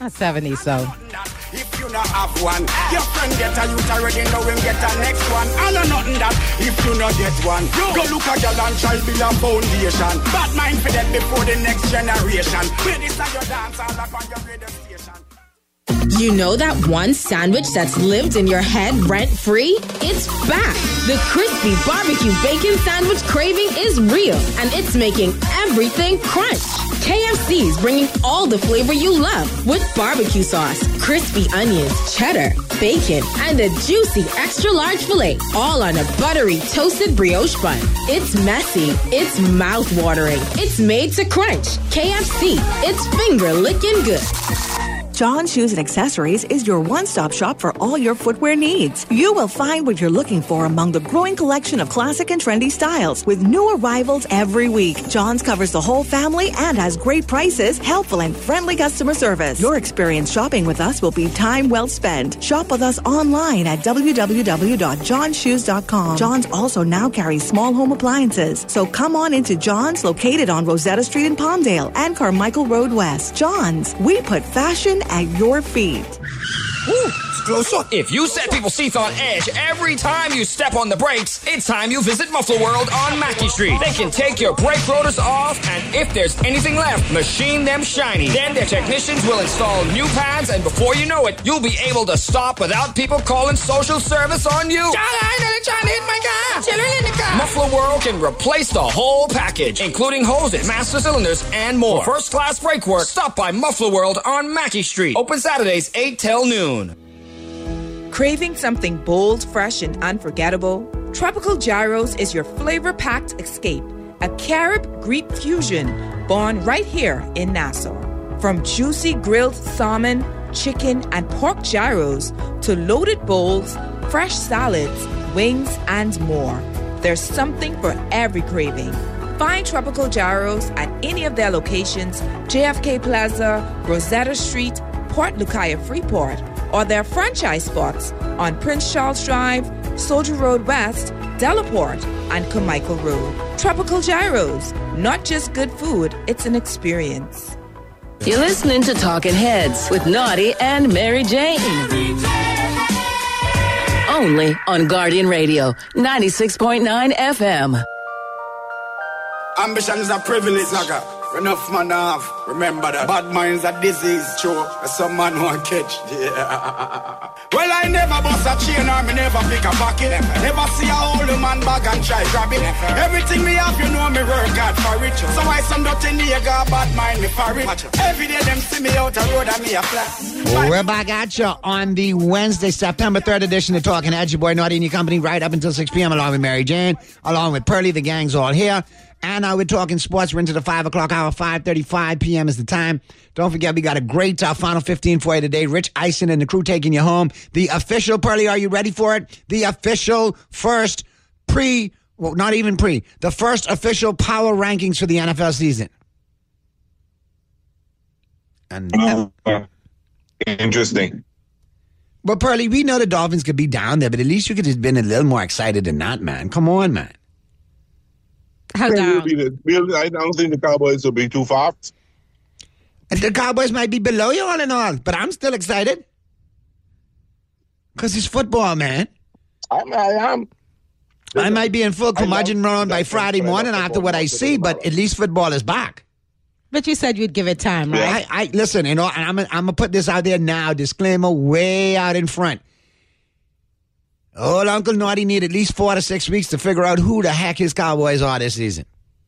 Not 70, so. If you not have one, your friend get a youth already know him get a next one. I know nothing that if you not get one, go look a girl and try build a foundation. Bad mind for that before the next generation. Where this are your dance all up on your radio station. You know that one sandwich that's lived in your head rent-free? It's back! The crispy barbecue bacon sandwich craving is real, and it's making everything crunch. KFC's bringing all the flavor you love with barbecue sauce, crispy onions, cheddar, bacon, and a juicy extra-large filet, all on a buttery toasted brioche bun. It's messy. It's mouth-watering. It's made to crunch. KFC. It's finger-licking good. John Shoes and Accessories is your one-stop shop for all your footwear needs. You will find what you're looking for among the growing collection of classic and trendy styles with new arrivals every week. John's covers the whole family and has great prices, helpful and friendly customer service. Your experience shopping with us will be time well spent. Shop with us online at www.johnshoes.com. John's also now carries small home appliances. So come on into John's, located on Rosetta Street in Palmdale and Carmichael Road West. John's, we put fashion at your feet. If you set people's seats on edge every time you step on the brakes, it's time you visit Muffler World on Mackey Street. They can take your brake rotors off, and if there's anything left, machine them shiny. Then their technicians will install new pads, and before you know it, you'll be able to stop without people calling social service on you. John, I know they're trying to hit my car. Children in the car. Muffler World can replace the whole package, including hoses, master cylinders, and more. For first-class brake work, stop by Muffler World on Mackey Street. Open Saturdays 8 till noon. Craving something bold, fresh, and unforgettable? Tropical Gyros is your flavor-packed escape. A Carib-Greek fusion born right here in Nassau. From juicy grilled salmon, chicken, and pork gyros to loaded bowls, fresh salads, wings, and more. There's something for every craving. Find Tropical Gyros at any of their locations, JFK Plaza, Rosetta Street, Port Lucaya Freeport, or their franchise spots on Prince Charles Drive, Soldier Road West, Delaport, and Carmichael Road. Tropical Gyros, not just good food, it's an experience. You're listening to Talking Heads with Naughty and Mary Jane. Only on Guardian Radio, 96.9 FM. Ambition is a privilege, nigga. Enough man have. Remember that. Bad minds are disease, sure. Some man won't catch. Yeah. Well, I never bust a chain or me never pick a pocket. Never see a old man bag and try grab it. Everything me have, you know me work hard for it. So why some dirty nigga bad mind me for it? Every day them see me out the road and me a flat. Well, we're back at you on the Wednesday, September 3rd edition of Talking Heads. Your boy Naughty and your company right up until 6 p.m. along with Mary Jane, along with Pearlie. The gang's all here. And we're talking sports. We're into the 5 o'clock hour. 5:35 p.m. is the time. Don't forget, we got a great Final 15 for you today. Rich Eisen and the crew taking you home. The official, Pearlie, are you ready for it? The official first the first official power rankings for the NFL season. And interesting. But Pearlie, we know the Dolphins could be down there, but at least you could have been a little more excited than that, man. Come on, man. How down? I don't think the Cowboys will be too far. The Cowboys might be below you all in all, but I'm still excited. Because it's football, man. I am. I might be in full curmudgeon run by Friday morning after what I see, but at least football is back. But you said you'd give it time, right? I listen, and I'm going to put this out there now, disclaimer way out in front. Old Uncle Naughty need at least 4 to 6 weeks to figure out who the heck his Cowboys are this season.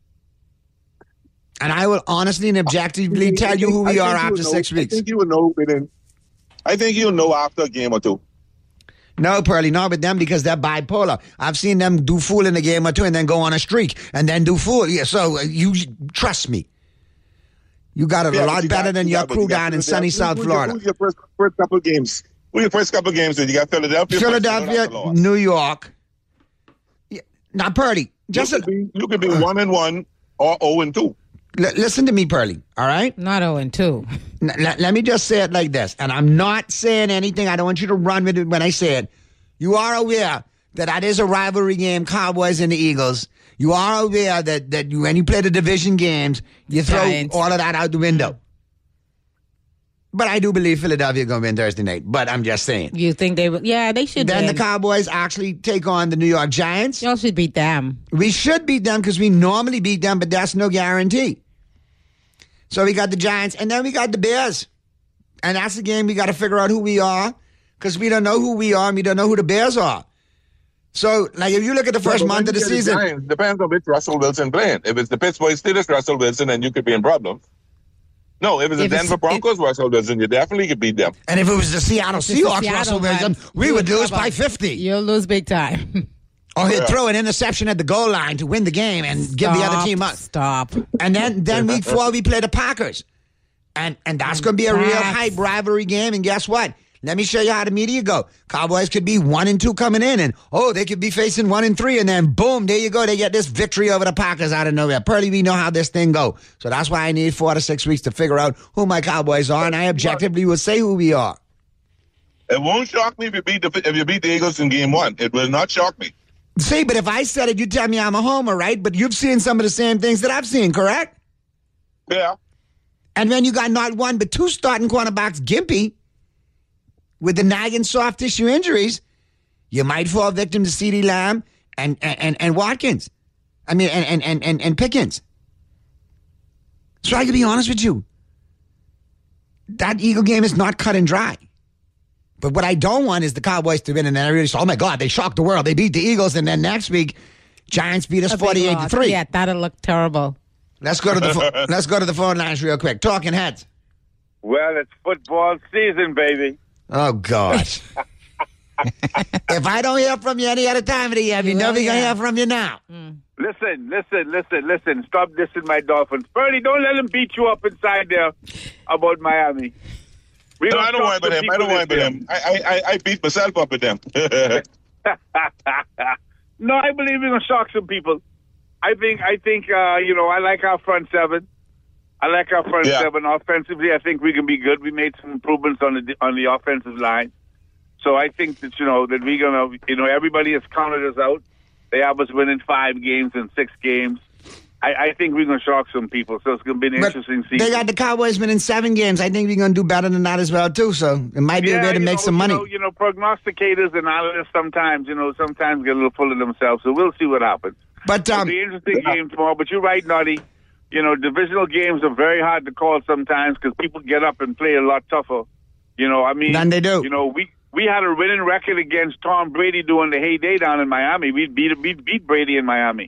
And I will honestly and objectively tell you who we are after 6 weeks. I think you will know within. I think you'll know after a game or two. No, Pearlie, not with them because they're bipolar. I've seen them do fool in a game or two and then go on a streak and then do fool. Yeah, so you trust me. You got it a lot better than your crew down in sunny South Florida. Who's your first couple games? Who your first couple games with? You got Philadelphia, New York. Yeah. Now, Pearlie, you could be 1-1 or 0-2. Listen to me, Pearlie, all right? Not 0-2. Let me just say it like this, and I'm not saying anything. I don't want you to run with it when I say it. You are aware that is a rivalry game, Cowboys and the Eagles. You are aware that when you play the division games, you throw all of that out the window. But I do believe Philadelphia going to win Thursday night. But I'm just saying. You think they will? Yeah, they should Then win. the Cowboys actually take on the New York Giants. Y'all should beat them. We should beat them because we normally beat them, but that's no guarantee. So we got the Giants, and then we got the Bears. And that's the game we got to figure out who we are because we don't know who we are and we don't know who the Bears are. So, like, if you look at the first month of the season. Giants, depends on which Russell Wilson playing. If it's the Pittsburgh Steelers Russell Wilson, then you could be in problems. No, if it's the Denver Broncos Russell Wilson, you definitely could beat them. And if it was the Seattle Seahawks Russell Wilson, we would lose by 50. You'll lose big time. Or he'd throw an interception at the goal line to win the game and give the other team up. Stop. And then week 4, we play the Packers. And that's going to be a real hype rivalry game. And guess what? Let me show you how the media go. Cowboys could be 1-2 coming in, and they could be facing 1-3, and then boom, there you go. They get this victory over the Packers out of nowhere. Pearly, we know how this thing go. So that's why I need 4 to 6 weeks to figure out who my Cowboys are, and I objectively will say who we are. It won't shock me if you beat the Eagles in game 1. It will not shock me. See, but if I said it, you tell me I'm a homer, right? But you've seen some of the same things that I've seen, correct? Yeah. And then you got not 1 but 2 starting cornerbacks, gimpy, with the nagging soft tissue injuries. You might fall victim to CeeDee Lamb and Watkins. I mean, and Pickens. So I can be honest with you. That Eagle game is not cut and dry. But what I don't want is the Cowboys to win and then everybody say, oh my God, they shocked the world. They beat the Eagles, and then next week, Giants beat us 48-3. Yeah, that'll look terrible. Let's go to the phone lines real quick. Talking Heads. Well, it's football season, baby. Oh, gosh. If I don't hear from you any other time of the year, you know we're going to hear from you now. Listen. Stop dissing my Dolphins. Bernie, don't let them beat you up inside there about Miami. No, I don't worry about him. I beat myself up with them. No, I believe we're going to shock some people. I think. I like our front seven. Seven offensively. I think we can be good. We made some improvements on the offensive line. So I think that that we're gonna everybody has counted us out. They have us winning 5 games and 6 games. I think we're gonna shock some people. So it's gonna be an interesting season. They got the Cowboys winning 7 games. I think we're gonna do better than that as well too. So it might be a way to make some money. Prognosticators and analysts sometimes get a little full of themselves. So we'll see what happens. But it'll be an interesting game tomorrow. But you're right, Nutty. Divisional games are very hard to call sometimes because people get up and play a lot tougher. Than they do. We had a winning record against Tom Brady during the heyday down in Miami. We beat Brady in Miami.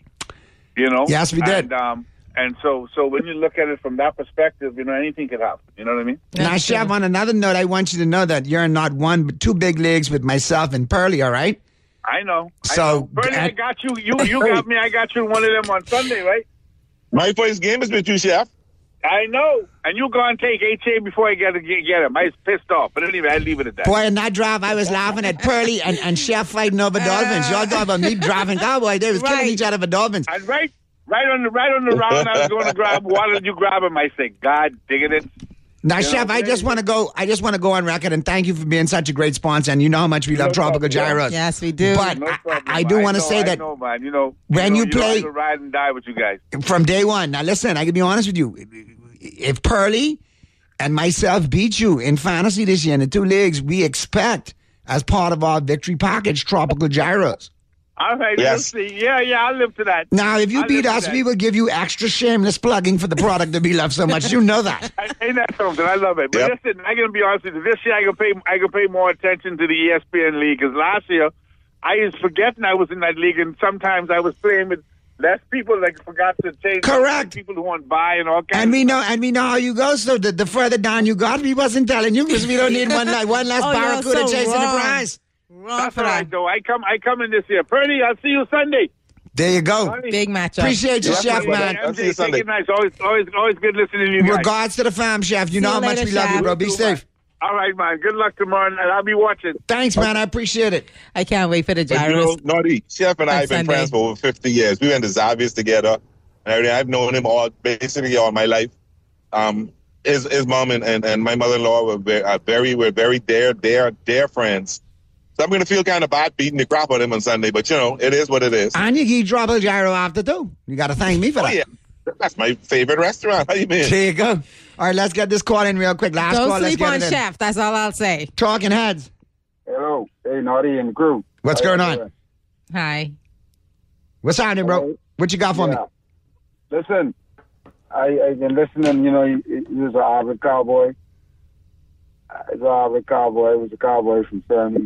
Yes, we did. And so when you look at it from that perspective, anything could happen. You know what I mean? Now, Chef, on another note, I want you to know that you're in not 1 but 2 big leagues with myself and Pearly. All right? I know. So, Pearly, I got you. You got me. I got you in one of them on Sunday, right? My first game is with you, Chef. I know. And you go and take HA before I get him. I was pissed off. But anyway, I leave it at that. Boy, in that drive, I was laughing at Pearly and Chef fighting over Dolphins. Y'all talking about me driving Cowboy. They was killing each other for Dolphins. And right on the round, I was going to grab. Why did you grab him? I said, God, digging it. Now, Chef, I just want to go on record and thank you for being such a great sponsor. And you know how much we love Tropical Gyros. Yes, we do. But I do want to say that when you play, I ride and die with you guys from day one. Now, listen, I can be honest with you. If Pearly and myself beat you in fantasy this year in the 2 leagues, we expect as part of our victory package Tropical Gyros. All right, yes. We'll see. Yeah, I'll live to that. Now, if you beat us, we will give you extra shameless plugging for the product that we love so much. You know that. Ain't that something? I love it. But listen, I'm going to be honest with you. This year, I can pay more attention to the ESPN league because last year, I was forgetting I was in that league, and sometimes I was playing with less people that forgot to change. Correct. People who want buy and all kinds. And we know how you go. So the further down you got, we wasn't telling you because we don't need one less Barracuda chasing the prize. That's all right, though. I come in this year. Purdy, I'll see you Sunday. There you go. Big matchup. Appreciate you, Chef, man. I'll see you Sunday. Nice. Always good listening to you guys. Regards to the fam, Chef. You know how much we love you, bro. Be safe. All right, man. Good luck tomorrow night. I'll be watching. Thanks, man. I appreciate it. I can't wait for the gyros. Naughty. Chef and I have been friends for over 50 years. We went to Xavier's together. And I've known him basically all my life. His mom and my mother-in-law were very dear friends. So I'm going to feel kind of bad beating the crap out of him on Sunday, but it is what it is. And you can drop a gyro after too. You got to thank me for that. Yeah. That's my favorite restaurant. How you mean? There you go. All right, let's get this call in real quick. Last Don't call. Let's sleep get on it in. Chef. That's all I'll say. Talking Heads. Hello. Hey, Naughty and the crew. What's going on? Hi. What's happening, bro? What you got for me? Listen, I've been listening. You know, he was an avid cowboy. He was a cowboy from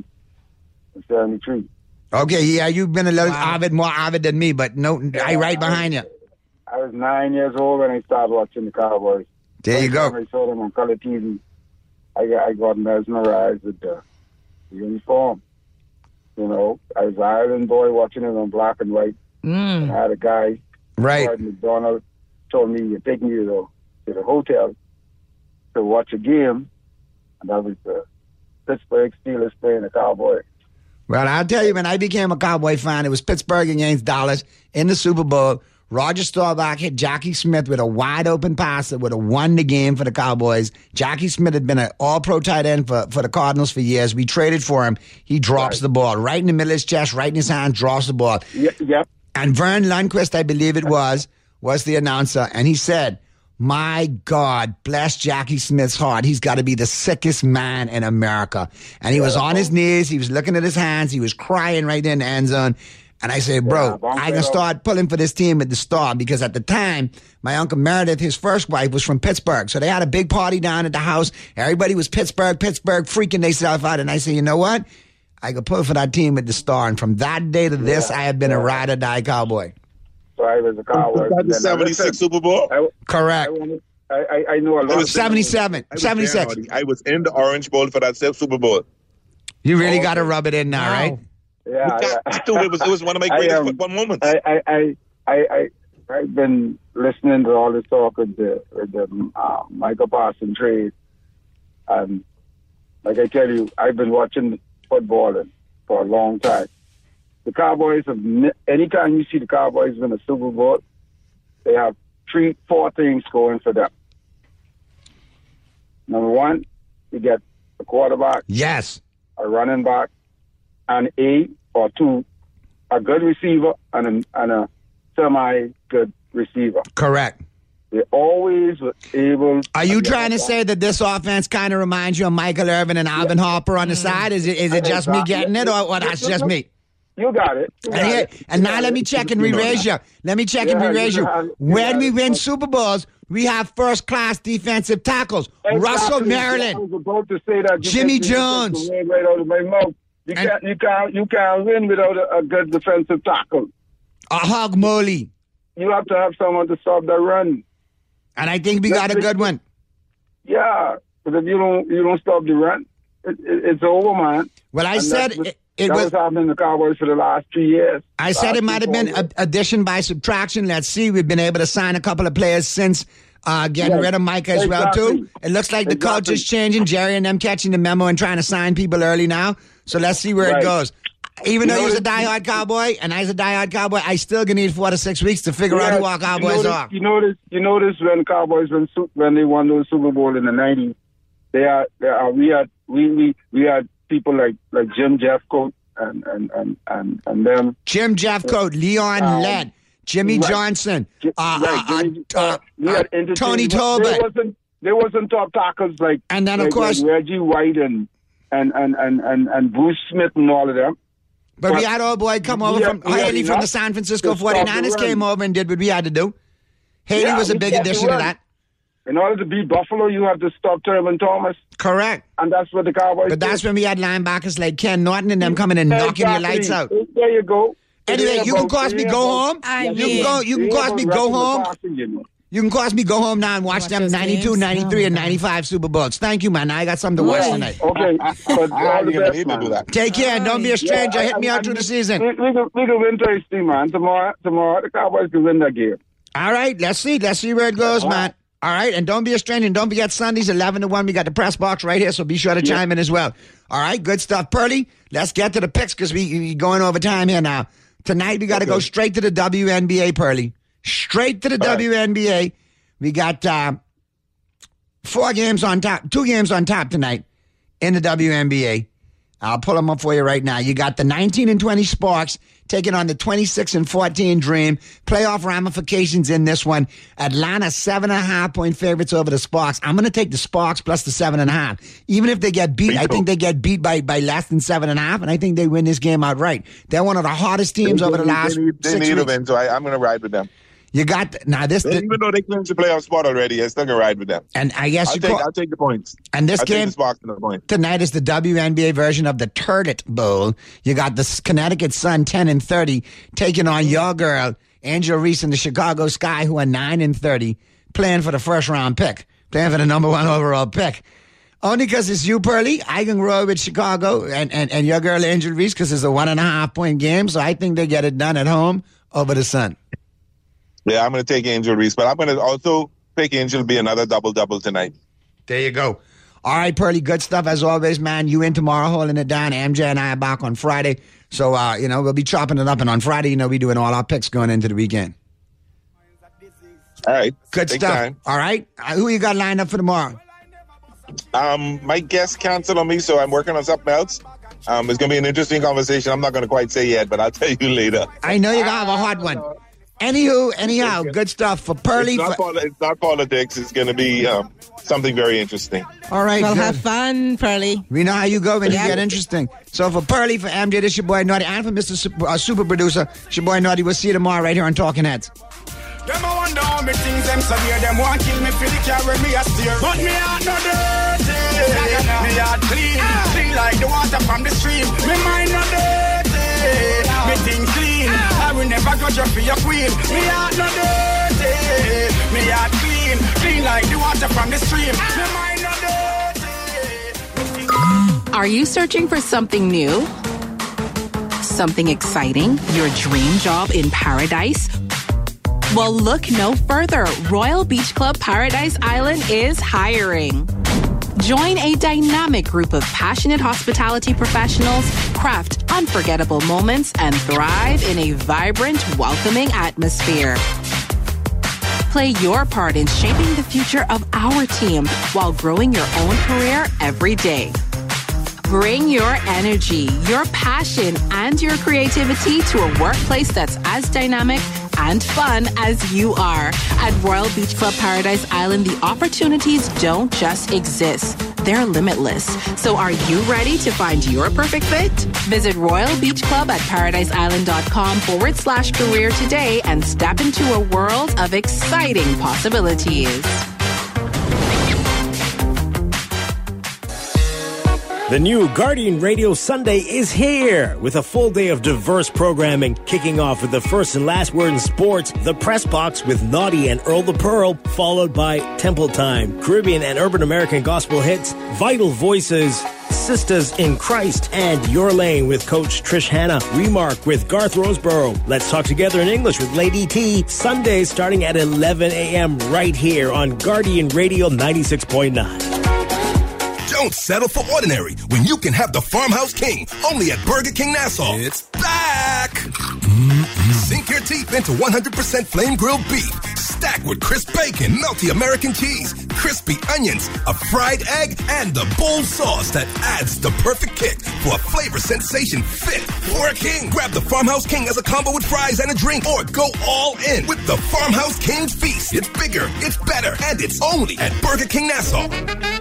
73. Okay, yeah, you've been a little more avid than me, but no, I right behind you. I was 9 years old when I started watching the Cowboys. There you go. I saw them on color TV. I got mesmerized with the uniform. You know, I was an island boy watching it on black and white. And I had a guy, Gordon McDonald, told me to take me to the hotel to watch a game, and that was the Pittsburgh Steelers playing the Cowboys. Well, I'll tell you, when I became a Cowboy fan, it was Pittsburgh against Dallas in the Super Bowl. Roger Staubach hit Jackie Smith with a wide-open pass that would have won the game for the Cowboys. Jackie Smith had been an all-pro tight end for the Cardinals for years. We traded for him. He drops the ball right in the middle of his chest, right in his hand, drops the ball. Yep. And Vern Lundquist, I believe it was the announcer, and he said, my God, bless Jackie Smith's heart. He's got to be the sickest man in America. And he was on his knees. He was looking at his hands. He was crying right in the end zone. And I said, bro, I can start pulling for this team at the Star, because at the time, my Uncle Meredith, his first wife, was from Pittsburgh. So they had a big party down at the house. Everybody was Pittsburgh, freaking themselves out. And I said, you know what? I could pull for that team at the Star. And from that day to this, I have been a ride or die Cowboy. So I was a Cowboy. Was that the 76 Super Bowl? Correct. I know a lot. It was 77. 76. I was in the Orange Bowl for that Super Bowl. You really got to rub it in now, right? Yeah. It was one of my greatest football moments. I've been listening to all this talk with the Michael Parsons trade, and like I tell you, I've been watching football for a long time. The Cowboys anytime you see the Cowboys win a Super Bowl, they have 3-4 things going for them. Number one, you get a quarterback. Yes. A running back, and a good receiver and a semi-good receiver. Correct. They always were able. Are you trying to say that this offense kind of reminds you of Michael Irvin and Alvin Harper on the side? Is it just me getting it, or that's just me? You got it. And now let me check and re-raise you. When we win Super Bowls, we have first-class defensive tackles. Exactly. Russell Maryland. I was about to say that. Jimmy Jones. Right out of my mouth. You can't win without a good defensive tackle. A Hog Moley. You have to have someone to stop the run. And I think we got a good one. Yeah, but if you don't stop the run, it's over, man. Well, I said it was happening to the Cowboys for the last 3 years. I said it might have been addition by subtraction. Let's see. We've been able to sign a couple of players since getting rid of Micah as well, too. It looks like the culture's changing. Jerry and them catching the memo and trying to sign people early now. So let's see where it goes. Even though he's a diehard Cowboy and I's a diehard Cowboy, I still gonna need 4 to 6 weeks to figure out who our Cowboys are. You notice when Cowboys when they won those Super Bowl in the 90s, we had people like Jim Jeffcoat and them. Jim Jeffcoat, Leon Lett, Jimmy Johnson, Tony Tolbert. There wasn't top tackles like, and then of course Reggie White and Bruce Smith and all of them. But we had old boy come over from Haley from the San Francisco 49ers came over and did what we had to do. Haley was a big addition to that. In order to beat Buffalo, you have to stop Thurman Thomas. Correct. And that's what the Cowboys But that's when we had linebackers like Ken Norton and them coming and knocking your lights out. There you go. Anyway, you can cause me go home. You can cause me go home. You can cause me go home now and watch them 92, 93, and 95 Super Bowls. Thank you, man. I got something to watch tonight. Okay. But all the best, man. Take care and don't be a stranger. Hit me out through the season. We can win tasty, man. Tomorrow, the Cowboys can win that game. All right. Let's see. Let's see where it goes, man. All right. And don't be a stranger. And don't forget Sundays, 11 to 1. We got the press box right here, so be sure to chime in as well. All right. Good stuff. Pearly, let's get to the picks because we're going over time here now. Tonight, we got to go straight to the WNBA, Pearly. Straight to the WNBA. We got 4 games on top, 2 games on top tonight in the WNBA. I'll pull them up for you right now. You got the 19-20 Sparks taking on the 26-14 Dream. Playoff ramifications in this one. Atlanta 7.5-point favorites over the Sparks. I'm going to take the Sparks plus the 7.5. Even if they get beat, I think they get beat by less than 7.5, and I think they win this game outright. They're one of the hottest teams over the last 6 weeks. They need a win, so I'm going to ride with them. You got now this. Even though they clinched the playoff spot already, I still gonna ride with them. And I guess I'll take the points. And this game tonight is the WNBA version of the Turlet Bowl. You got the Connecticut Sun 10-30 taking on your girl Angel Reese and the Chicago Sky, who are 9-30, playing for the first round pick, playing for the number 1 overall pick. Only because it's you, Pearly. I can roll with Chicago and your girl Angel Reese because it's a 1.5-point game. So I think they get it done at home over the Sun. Yeah, I'm going to take Angel Reese, but I'm going to also take Angel to be another double-double tonight. There you go. All right, Pearly, good stuff as always, man. You in tomorrow holding it down. MJ and I are back on Friday. So, we'll be chopping it up. And on Friday, we're doing all our picks going into the weekend. All right. Good stuff. Time. All right. Who you got lined up for tomorrow? My guest canceled on me, so I'm working on something else. It's going to be an interesting conversation. I'm not going to quite say yet, but I'll tell you later. I know you're going to have a hot one. Anyhow, good stuff for Pearly. It's not politics. It's going to be something very interesting. All right, well, good. Have fun, Pearly. We know how you go when you get interesting. So for Pearly, for MJ, this your boy Naughty, and for Mr. Super Producer, it's your boy Naughty. We'll see you tomorrow right here on Talking Heads. Them I wonder how me things them so near. Them want kill me, feel it carry me a steer. But me heart no dirty. Me heart clean like the water from the stream. Me mind no dirty. Me think clean. I will never go just for your queen. Me heart no dirty. Me heart clean like the water from the stream. Me mind no dirty. Are you searching for something new? Something exciting? Your dream job in paradise? Well, look no further. Royal Beach Club Paradise Island is hiring. Join a dynamic group of passionate hospitality professionals, craft unforgettable moments, and thrive in a vibrant, welcoming atmosphere. Play your part in shaping the future of our team while growing your own career every day. Bring your energy, your passion, and your creativity to a workplace that's as dynamic and fun as you are. At Royal Beach Club Paradise Island, the opportunities don't just exist. They're limitless. So are you ready to find your perfect fit? Visit Royal Beach Club at paradiseisland.com/career today and step into a world of exciting possibilities. The new Guardian Radio Sunday is here with a full day of diverse programming, kicking off with the first and last word in sports, the Press Box with Naughty and Earl the Pearl, followed by Temple Time, Caribbean and urban American gospel hits, Vital Voices, Sisters in Christ, and Your Lane with Coach Trish Hanna, Remark with Garth Roseborough, Let's Talk Together in English with Lady T, Sundays starting at 11 a.m. right here on Guardian Radio 96.9. Don't settle for ordinary when you can have the Farmhouse King only at Burger King Nassau. It's back! Sink your teeth into 100% flame-grilled beef, stacked with crisp bacon, melty American cheese, crispy onions, a fried egg, and the bold sauce that adds the perfect kick for a flavor sensation fit for a king. Grab the Farmhouse King as a combo with fries and a drink, or go all in with the Farmhouse King Feast. It's bigger, it's better, and it's only at Burger King Nassau.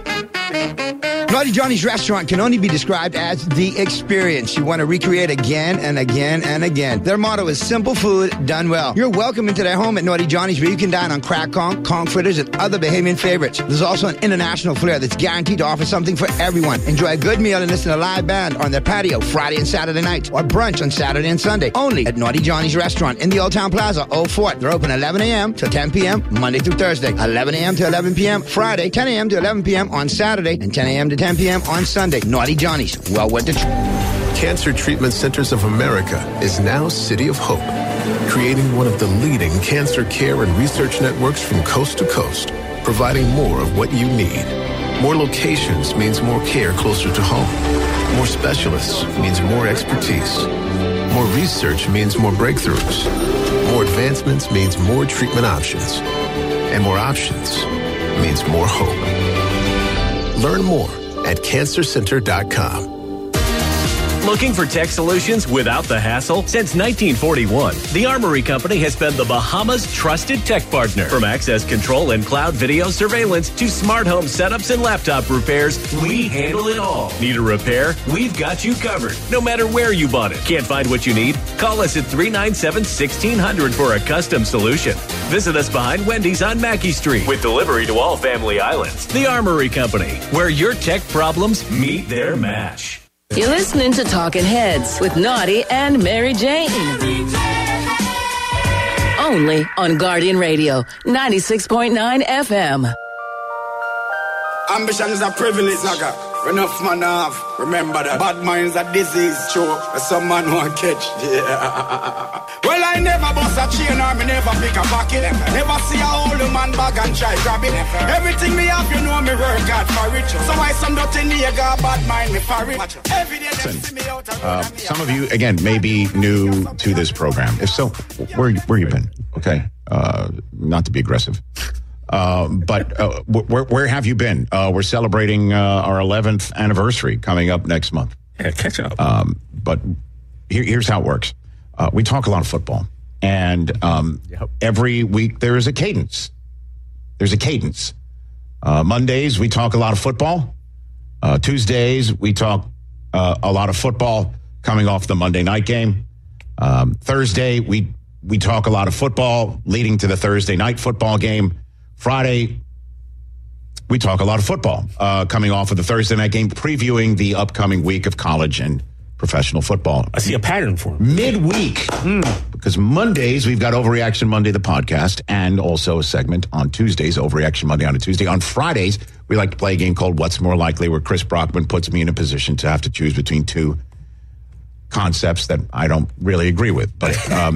Naughty Johnny's restaurant can only be described as the experience you want to recreate again and again and again. Their motto is simple food done well. You're welcome into their home at Naughty Johnny's, where you can dine on crack conch fritters, and other Bahamian favorites. There's also an international flair that's guaranteed to offer something for everyone. Enjoy a good meal and listen to a live band on their patio Friday and Saturday nights, or brunch on Saturday and Sunday. Only at Naughty Johnny's restaurant in the Old Town Plaza, Old Fort. They're open 11 a.m. to 10 p.m. Monday through Thursday, 11 a.m. to 11 p.m. Friday, 10 a.m. to 11 p.m. on Saturday, and 10 a.m. to 10 p.m. on Sunday. Naughty Johnny's. Well worth the trip. Cancer Treatment Centers of America is now City of Hope, creating one of the leading cancer care and research networks from coast to coast, providing more of what you need. More locations means more care closer to home. More specialists means more expertise. More research means more breakthroughs. More advancements means more treatment options. And more options means more hope. Learn more at cancercenter.com. Looking for tech solutions without the hassle? Since 1941, the Armory Company has been the Bahamas' trusted tech partner. From access control and cloud video surveillance to smart home setups and laptop repairs, we handle it all. Need a repair? We've got you covered, no matter where you bought it. Can't find what you need? Call us at 397-1600 for a custom solution. Visit us behind Wendy's on Mackey Street with delivery to all family islands. The Armory Company, where your tech problems meet their match. You're listening to Talking Heads with Naughty and Mary Jane. Only on Guardian Radio, 96.9 FM. Ambition is a privilege, nigga. Enough man have. Remember that. Bad minds a disease, true. Some man won't catch. Yeah. Well, I never bust a chain or me never pick a pocket. Never see a old man bag and try grab it. Everything me have, you know me work hard for it. So why some dirty nigga bad mind me for it? Every day they see me out. Some of you, again, may be new to this program. If so, where you been? Okay. Not to be aggressive. But where have you been? We're celebrating our 11th anniversary coming up next month. Yeah, catch up. But here's how it works. We talk a lot of football. And every week there is a cadence. There's a cadence. Mondays, we talk a lot of football. Tuesdays, we talk a lot of football coming off the Monday night game. Thursday, we talk a lot of football leading to the Thursday night football game. Friday, we talk a lot of football coming off of the Thursday night game, previewing the upcoming week of college and professional football. I see a pattern for him. Midweek, because Mondays, we've got Overreaction Monday, the podcast, and also a segment on Tuesdays, Overreaction Monday on a Tuesday. On Fridays, we like to play a game called What's More Likely, where Chris Brockman puts me in a position to have to choose between two concepts that I don't really agree with, but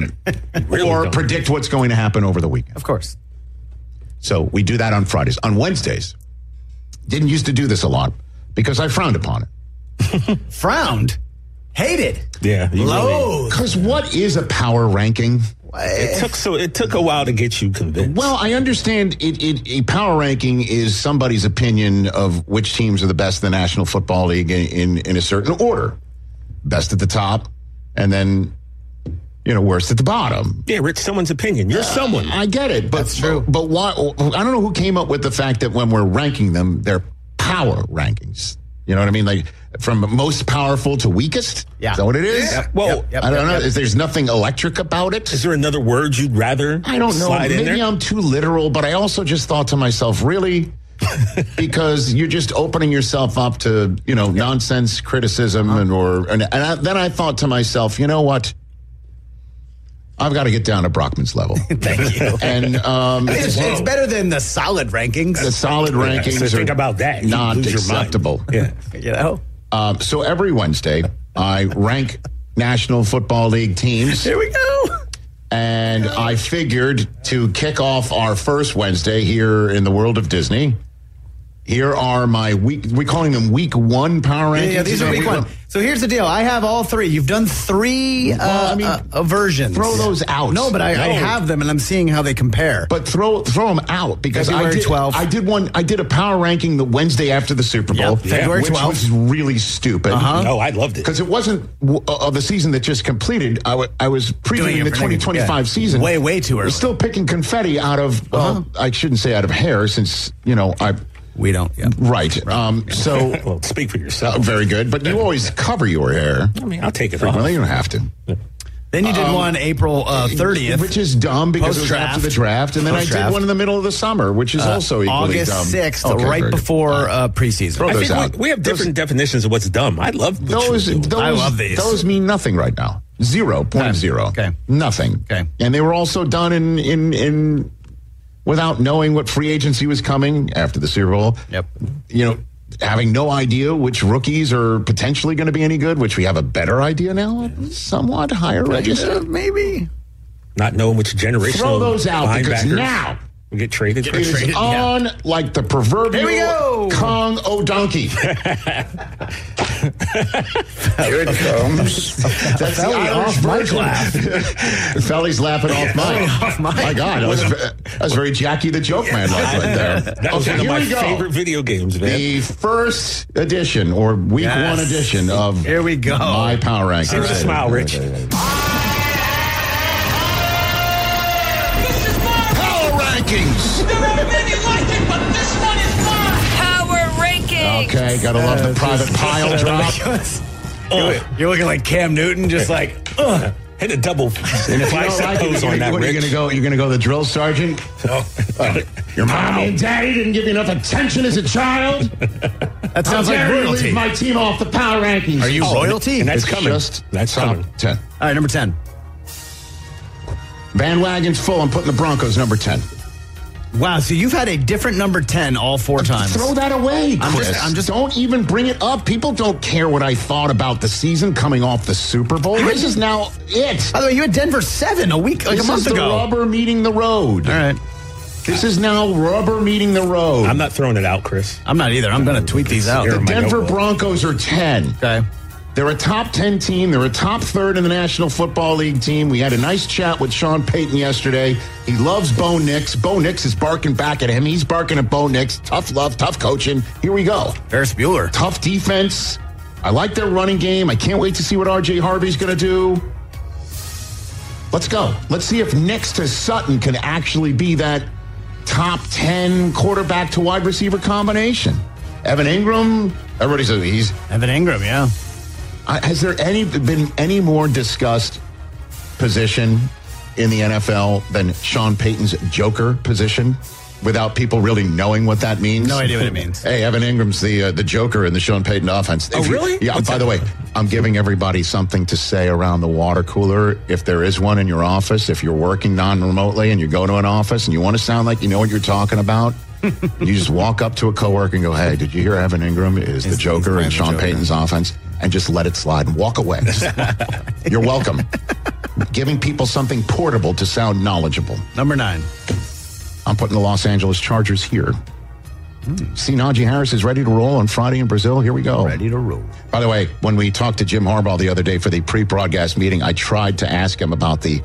or predict what's going to happen over the weekend. Of course. So we do that on Fridays. On Wednesdays, didn't used to do this a lot because I frowned upon it. Frowned? Hated? Yeah. Loathed. Because what is a power ranking? It took a while to get you convinced. Well, I understand a power ranking is somebody's opinion of which teams are the best in the National Football League in a certain order. Best at the top, and then worst at the bottom. Yeah, Rich, someone's opinion. You're someone. I get it, but that's true. But why? I don't know who came up with the fact that when we're ranking them, they're power rankings. You know what I mean? Like from most powerful to weakest. Yeah, is that what it is? Yeah. Well, I don't know. There's nothing electric about it. Is there another word you'd rather? I don't know. Maybe I'm too literal, but I also just thought to myself, really. Because you're just opening yourself up to nonsense criticism and then I thought to myself, you know what? I've got to get down to Brockman's level. Thank you. And it's better than the solid rankings. The solid rankings so think about that. Not acceptable. Yeah. So every Wednesday, I rank National Football League teams. Here we go. And I figured to kick off our first Wednesday here in the world of Disney, here are my we're calling them week one power rankings. Yeah, these are week one. So here's the deal. I have all three. You've done three versions. Throw those out. No, but I have them, and I'm seeing how they compare. But throw them out because February 12th. I did a power ranking the Wednesday after the Super Bowl, February 12th, which was really stupid. No, I loved it because it wasn't of the season that just completed. I was previewing the 2025 season. Way too early. We're still picking confetti out of. I shouldn't say out of hair, since we don't. Yeah. Right. So well, speak for yourself. Very good. But you always cover your hair. I mean, I'll take it off. You don't have to. Then you did one April 30th. Which is dumb because it was after the draft. And then I did one in the middle of the summer, which is also equally August dumb. August 6th, right before preseason. Throw those out. We have different definitions of what's dumb. I love those. I love these. Those mean nothing right now. 0.0. Okay. Nothing. Okay. And they were also done in without knowing what free agency was coming after the Super Bowl. Yep. Having no idea which rookies are potentially going to be any good, which we have a better idea now, somewhat higher register. Maybe. Not knowing which generational Throw those out because now we get traded. It's on like the proverbial Kong O'Donkey. Here it comes. That's the Irish version. Felly's laughing off mine. My God, that was very Jackie the Joke Man right there. That was one of my favorite video games, man. The first edition, or week one edition of Here we go. My Power Rankings. Give us a smile, Rich. Power Rankings. You like it, but this one is mine. Power Rankings. Okay, gotta love the private pile drop. You're looking like Cam Newton, just like, hit a double. And if you don't like it, you're gonna go the drill sergeant. Your mommy and daddy didn't give you enough attention as a child. That sounds like royalty. Leave my team off the Power Rankings. Are you royalty? And that's It's coming. just That's top coming. 10. All right, number 10. Bandwagon's full. I'm putting the Broncos number 10. Wow, so you've had a different number 10 all 4 times. Throw that away, Chris. I'm just don't even bring it up. People don't care what I thought about the season coming off the Super Bowl. This is now it. By the way, you had Denver 7 a month ago. This is the rubber meeting the road. All right. This is now rubber meeting the road. I'm not throwing it out, Chris. I'm not either. I'm going to tweet these out. The Denver Broncos are 10. Okay. They're a top 10 team. They're a top third in the National Football League team. We had a nice chat with Sean Payton yesterday. He loves Bo Nix. Bo Nix is barking back at him. He's barking at Bo Nix. Tough love, tough coaching. Here we go. Ferris Bueller. Tough defense. I like their running game. I can't wait to see what R.J. Harvey's going to do. Let's go. Let's see if Nix to Sutton can actually be that top 10 quarterback to wide receiver combination. Evan Ingram, everybody says he's... Evan Ingram, yeah. Has there been any more discussed position in the NFL than Sean Payton's Joker position without people really knowing what that means? No idea what it means. Hey, Evan Ingram's the Joker in the Sean Payton offense. Oh, really? Yeah, by the way, I'm giving everybody something to say around the water cooler. If there is one in your office, if you're working non-remotely and you go to an office and you want to sound like you know what you're talking about, you just walk up to a coworker and go, hey, did you hear Evan Ingram is the Joker in Sean Payton's offense? And just let it slide and walk away. You're welcome. Giving people something portable to sound knowledgeable. Number 9. I'm putting the Los Angeles Chargers here. See, Najee Harris is ready to roll on Friday in Brazil. Here we go. Ready to roll. By the way, when we talked to Jim Harbaugh the other day for the pre-broadcast meeting, I tried to ask him about the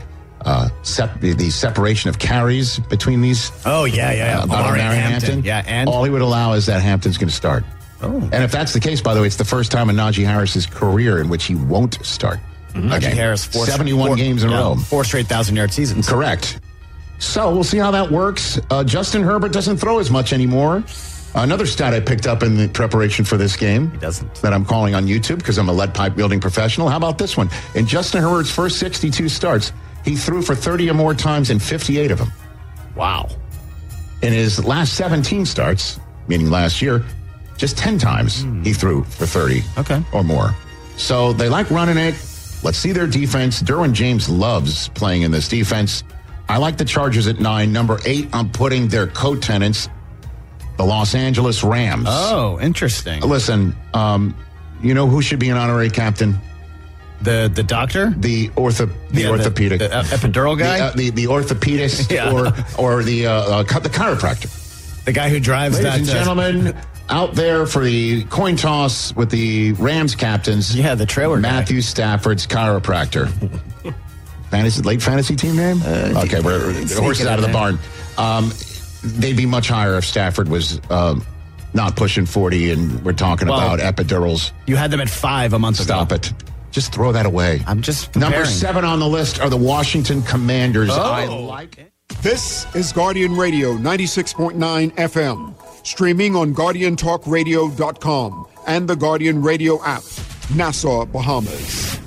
separation of carries between these. Oh, yeah. About Hampton. Yeah, and all he would allow is that Hampton's going to start. Oh. And if that's the case, by the way, it's the first time in Najee Harris's career in which he won't start. Najee Harris, 71 games in a row. 4 straight 1,000-yard seasons. Correct. So we'll see how that works. Justin Herbert doesn't throw as much anymore. Another stat I picked up in the preparation for this game. He doesn't. That I'm calling on YouTube because I'm a lead pipe wielding professional. How about this one? In Justin Herbert's first 62 starts, he threw for 30 or more times in 58 of them. Wow. In his last 17 starts, meaning last year, just 10 times he threw for 30 or more. So they like running it. Let's see their defense. Derwin James loves playing in this defense. I like the Chargers at 9. Number 8, I'm putting their co-tenants, the Los Angeles Rams. Oh, interesting. Listen, you know who should be an honorary captain? The doctor? The orthopedic. The epidural guy? The orthopedist or the chiropractor. The guy who drives Ladies and gentlemen, out there for the coin toss with the Rams captains. Yeah, the trailer Matthew guy. Stafford's chiropractor. Late fantasy team name? Okay, we're the horse is out of the barn. They'd be much higher if Stafford was not pushing 40, and we're talking about epidurals. You had them at 5 a month ago. Stop it. Just throw that away. I'm just comparing. Number 7 on the list are the Washington Commanders. Oh. I like. This is Guardian Radio 96.9 FM. Streaming on GuardianTalkRadio.com and the Guardian Radio app. Nassau, Bahamas.